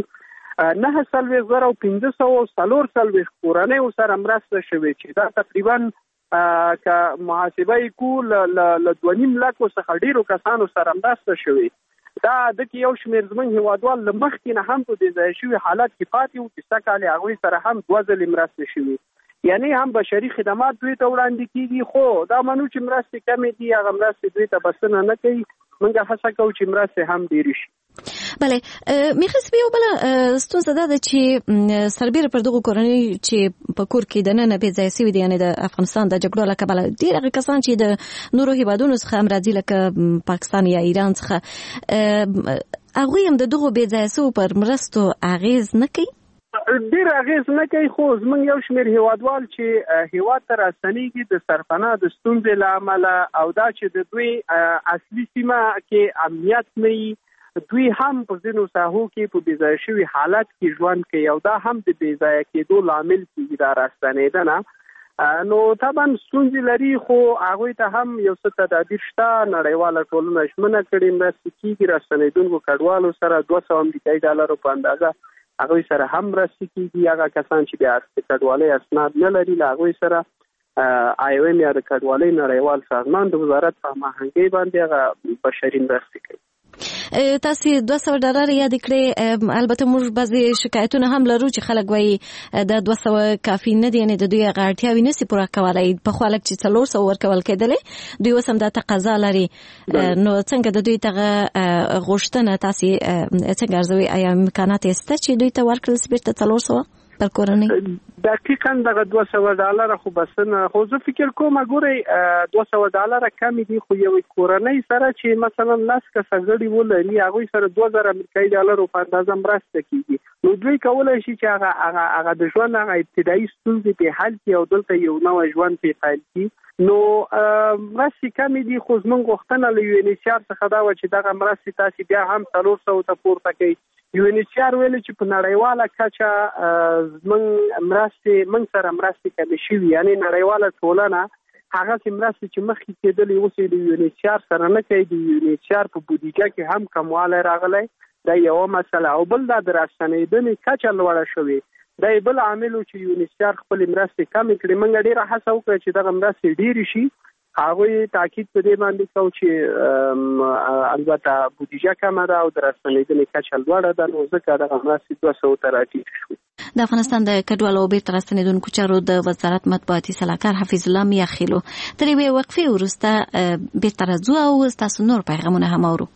9,540 کورنیو سره مرسته شوې چې دا تقریبا که محاسبه یې کو له 2.5 لکو څخه ډېرو کسانو سره مرسته شوې. دا دغه یو شمېر زموږ هیوادوال له مخکې نه هم په بېځایه شوي حالت کې پاتې وو چې څه کالې هغوی سره هم 2 ځلې مرستې شوي. یعنی هم بشري خدمات دوی ته وړاندې کېږي خو دا منو چې مرستې کمې دي هغه مرستې دوی ته بسنه نه کوي. موږ هڅه کوو چې مرستې هم ډېرې شي. بله میخي صاحب یو بله ستونزه دا ده چې سربیره پر دغو کورنۍ چې په کور کې دننه بېځایه سوي دي یعنې د افغانستان د جګړو له کبله ډېر هغه کسان چې د نورو هیوادونو څخه هم راځي لکه پاکستان یا ایران څخه هغوی هم د دغو بېځایه سوو پر مرستو اغېز نه کوي؟ ډېر اغېز نه کوي خو زموږ یو شمېر هیوادوال چې هیواد ته راستنېږي د سرپناه د ستونزې له امله او دا چې د دوی اصلي سیمه کې امنیت نه وي دوی هم په ځینو ساحو کې په بېځایه شوي حالت کې ژوند کوي او دا هم د بېځایه کېدو لامل کېږي دا راستنېدنه. نو طبعا ستونزې لري خو هغوی ته هم یو څه تدابیر شته. نړیواله ټولنه ژمنه کړې مرستې کېږي راستنېدونکو کډوالو سره 200 امریکایي ډالرو په اندازه هغوی سره هم مرستې کېږي. هغه کسان چې بیا د کډوالۍ اسناد نه لري له هغوی سره IOM یا د کډوالۍ نړیوال سازمان د وزارت په هماهنګۍ باندې هغه بشري مرستې کوي. تاسو $200 یاد کړئ. البته موږ بعضې شکایتونه هم لرو چې خلک وایي دا 200 کافي نه دي یعنې د دوی هغه اړتیاوې نشي پوره کولی. پخوا لږ چې 400 ورکول کېدلې دوی اوس هم دا تقاضا لري. نو څنګه د دوی دغه غوښتنه تاسې څنګه ارزوئ؟ آیا امکانات یې شته چې دوی ته ورکړل شي بېرته 400 پر کورنۍ؟ دقیقاً دغه $200 خو بسنه خو زه فکر کوم ګورئ $200 کم دي خو یو کورنۍ سره چې مثلا 10 کسه غړي ولري هغوی سره $2000 امریکایي ډالرو په اندازه مرسته کېږي. نو دوی کولی شي چې هغه د ژوند هغه ابتدایي ستونزې پرې حل کړي او دلته یو نوی ژوند پرې پیل کړي. نو مرستې کمې دي خو زموږ غوښتنه له UNHCR څخه دا وه چې دغه مرستې تاسې بیا هم 400 ته پورته کوي. UNHCR ویلي چې په نړیواله کچه موږ سره مرستې کمې شوي یعنې نړیواله ټولنه هغسې مرستې چې مخکې کېدلې اوس یې د UNHCR سره نه کوي. د UNHCR په بودیجه کې هم کموالی راغلی دا یوه مسله او بل دا د راستنېدنې کچه لوړه شوې دا یې بل عامل و چې UNHCR خپلې مرستې کمې کړې. موږ ډېره هڅه وکړه چې دغه مرستې ډېرې شي. هغوی تاکید په دې باندې کوو چې البته بودیجه کمه ده او د راستنېدنې کچه لوړه ده نو ځکه دغه مرستې 200 ته راټیټ شوې. د افغانستان د کډوالو او بیرته راستنېدونکو چارو د وزارت مطبوعاتي سلاکار حفیظ الله میاخیلو تر یوې وقفې وروسته بیرته راځو او ستاسو نور پیغامونه هم اورو.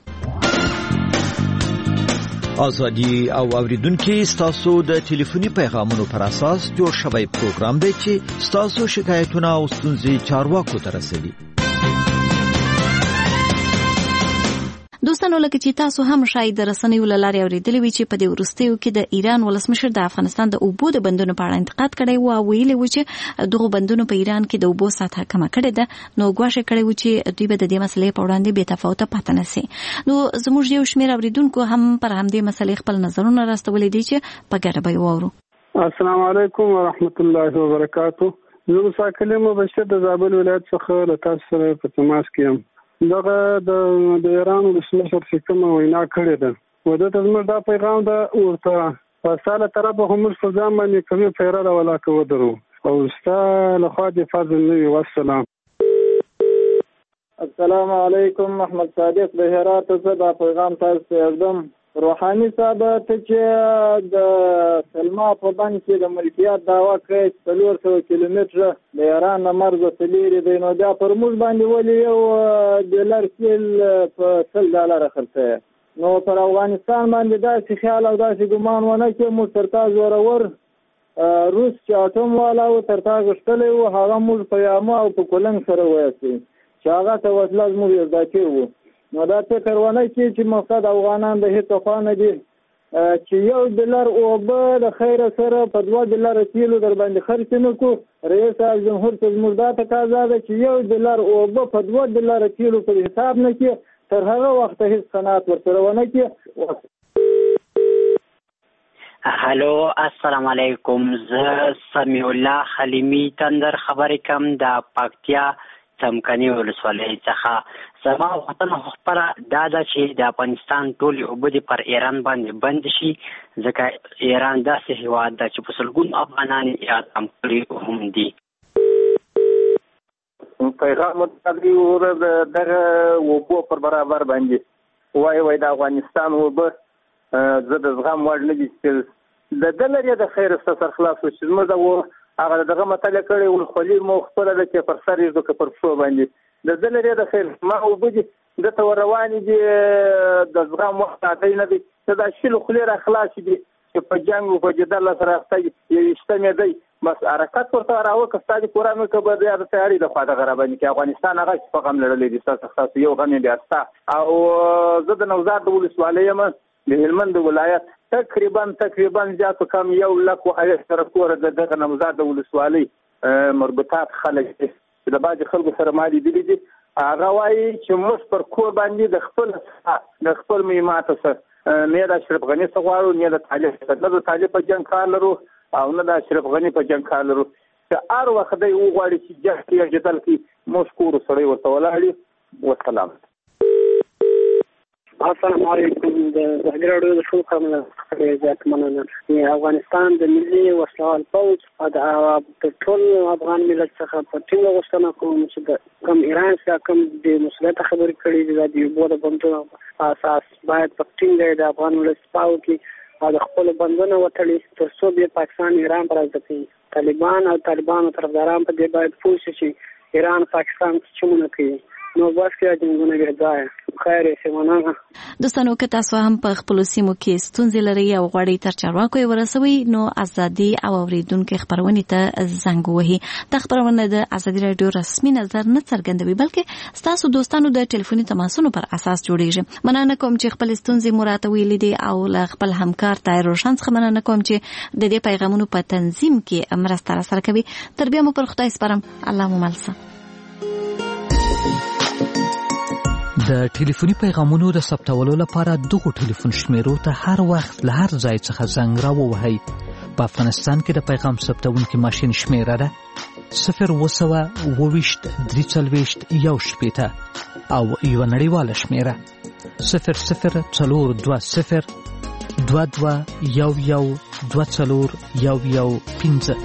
ازادي او اوریدونکو ستاسو د ټلیفوني پیغامونو پر اساس جوړ شوی پروګرام دی چې ستاسو شکایتونه او ستونزې چارواکو ته رسوي. دوستانو لکه چې تاسو هم شاید د رسنیو له لارې اورېدلي وي چې په دې وروستیو کې د ایران ولسمشر د افغانستان د اوبو د بندونو په اړه انتقاد کړی و او ویلي و چې دغو بندونو په ایران کې د اوبو سطحه کمه کړې ده، نو ګواښ کړی و چې دوی به د دې مسلې په وړاندې بې تفاوته پاتې نه سي. نو زموږ یو شمېر اورېدونکو هم پر همدې مسلې خپل نظرونه راستولي دي چې په ګډه به یې واورو. السلام علیکم ورحمت الله وبرکاته. زه مساکل مبشر د زابل ولایت څخه له تاسو سره په تماس کې یم. دغه د ایران ولسمشر چې کومه وینا کړې ده و د زموږ دا پیغام ده ورته په ساله طرف هم په ځان باندې کوي پیره ولا کو درو او ستا له خوا د فضل نبی والسلام. السلام علیکم محمد صادق د هرات څخه دا پیغام تاسو ته یادم. روحاني صاحب ته چې د سلما په باندې کې د ملکیت دعوا کوي 400 کیلومتره د ایران نه مرز ته لري دی، نو دا پر موږ باندې ولې یو ډالر کیل په $100 خرڅه، نو پر افغانستان باندې داسې خیال او داسې ګمان ونه کې موږ ترتا زورور روس چې اټوم والا او ترتا غشتلې او هغه موږ په یامه او په کولنګ سره وایي چې هغه ته وسله موږ یو ځکه وو. نو دا فکر ونه کې چې مقصد افغانان د هیڅ خانه دي چې $1 اوبه د خیر سره په $2 کیلو در باندې خرڅ نه کو. رئیس جمهور ته زموږ دا تقاضا ده چې $1 اوبه په $2 کیلو په حساب نه کې تر هغه وخت هیڅ قناعت ورسره ونه کې. هلو السلام علیکم، زه سمیع الله حلیمی تندر خبرې کوم د پکتیا څمکني ولسوالۍ څخه. زما غوښتنه خپله دا ده چې د افغانستان ټولې اوبه دې پر ایران باندې بند شي، ځکه ایران داسې هېواد ده چې په سلګونو افغانان یې اعدام کړي هم دي. پیغام متقابل وره دغه اوبو پر برابر باندې وای د افغانستان اوبه زه د زغم وړ نه دي چې د ده لري د خیر سر خلاص وشي. زموږ د هغه دغه مطالعه کړی ولخولي مو خپله ده چې پر سر یې ځکه پر پښو باندې د ده لري د خیر ما اوبه دي دته ور روانې دي د زغم وخت عادی نه دی چې دا شلو خولې را خلاصې دي چې په جنګ او په جدل سره اخته یویشتمې دی بس حرکت ورته راوکړه ستا دې پوره مې که به بیا د تیاري د خوا دغه راباندې کې افغانستان هغه چې په غم لړلی دي ستاسو یو غم یې بیا ستا. او زه د نوزاد د ولسوالۍ یم د هلمند ولایت تقریبا زیاتو کم 100,000 سره کور د دغه نوزاد د ولسوالۍ مربوطات خلک چې د بعضې خلکو سره ما لیدلي دي. هغه وایي چې موږ پر کور باندې د خپل مهماتو سره نه د اشرف غني څخه غواړو نه د طالب څخه نه د طالب په جنګ کار لرو او نه د اشرف غني په جنګ کار لرو چې هر وخت دی وغواړي چې جنګ کې جدل کې موږ کور سره ورته ولاړ. والسلام. السلام علیکم. د ازادي راډیو د شو کومه زیات مننه. افغانستان د ملي وسلوال پوځ او د ټول افغان ملت څخه په ټینګه غوښتنه کوم چې کوم ایران څخه کوم د مثبت خبرې کړې دي د یو بل بندونو اساس باید په ټینګه د افغان ولس پاو کې او د خپل بندونو وټړي تر څو به پاکستان ایران پر ځکه طالبان او طالبانو طرفداران په دې باید پوه شي چې ایران پاکستان څه مونږ کوي. نو بس کې جنګونه ګرځي خیر یې مننه. دوستانو که تاسو هم په خپل سیمو کې ستونزې لرئ او غواړئ تر چارواکو ورسوي نو ازادي او اوریدونکو خبرونه ته زنګ وهي. د خبرونه د ازادي رادیو رسمي نظر نه څرګندوي بلکې تاسو دوستانو د ټلیفوني تماسونو پر اساس جوړیږي. مننه کوم چې خپل ستونزې مراته ویلې دي او له خپل همکار طاهر روشن څخه مننه کوم چې د دې پیغامونو په تنظیم کې مرسته سره کوي. تر بیا مو پر خدای سپارم. الله مو ملسه. د ټلیفوني پیغامونو د ثبتولو لپاره دغه ټلیفون شمیرو ته هر وخت له هر ځای څخه زنګ راووهئ. په افغانستان کې د پیغام ثبتونکي ماشین شمیره ده 020 340 1 او یو نړیواله شمیره 0040 22 11 24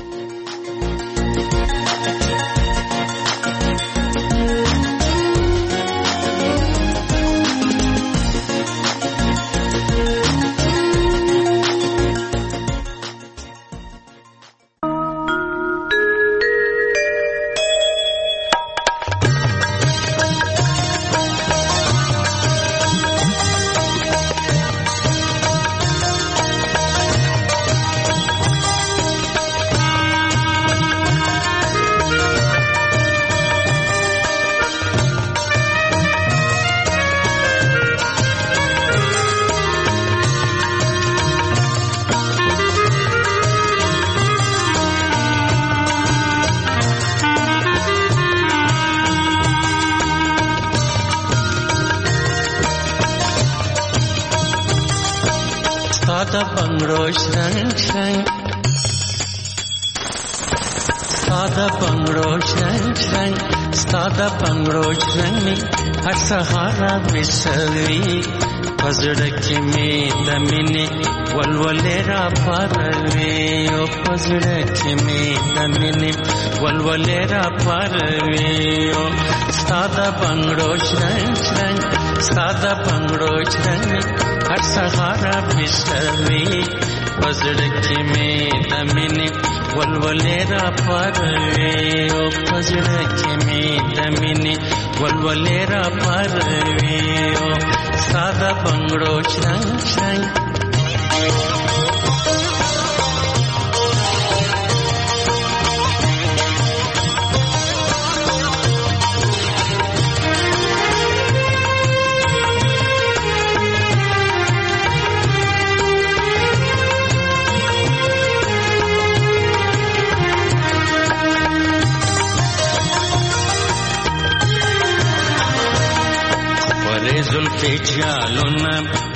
15 بنگړو شرنګ شرنګ ساده بنگړو شرنګ شرنګ ساده بنگړو شرنګ هر سهار وسوي پزړه کې می د مینې ولولې را پروي او پزړه کې می د مینې ولولې را پروي او ساده بنگړو شرنګ شرنګ ساده بنگړو شرنګ هر سهار وسوي پزړه کې می د مینې ولولې را پروي او پزړه کې می د مینې ولولې را پروي او ساده بنگړو شرنګ شرنګ زلفی جالونا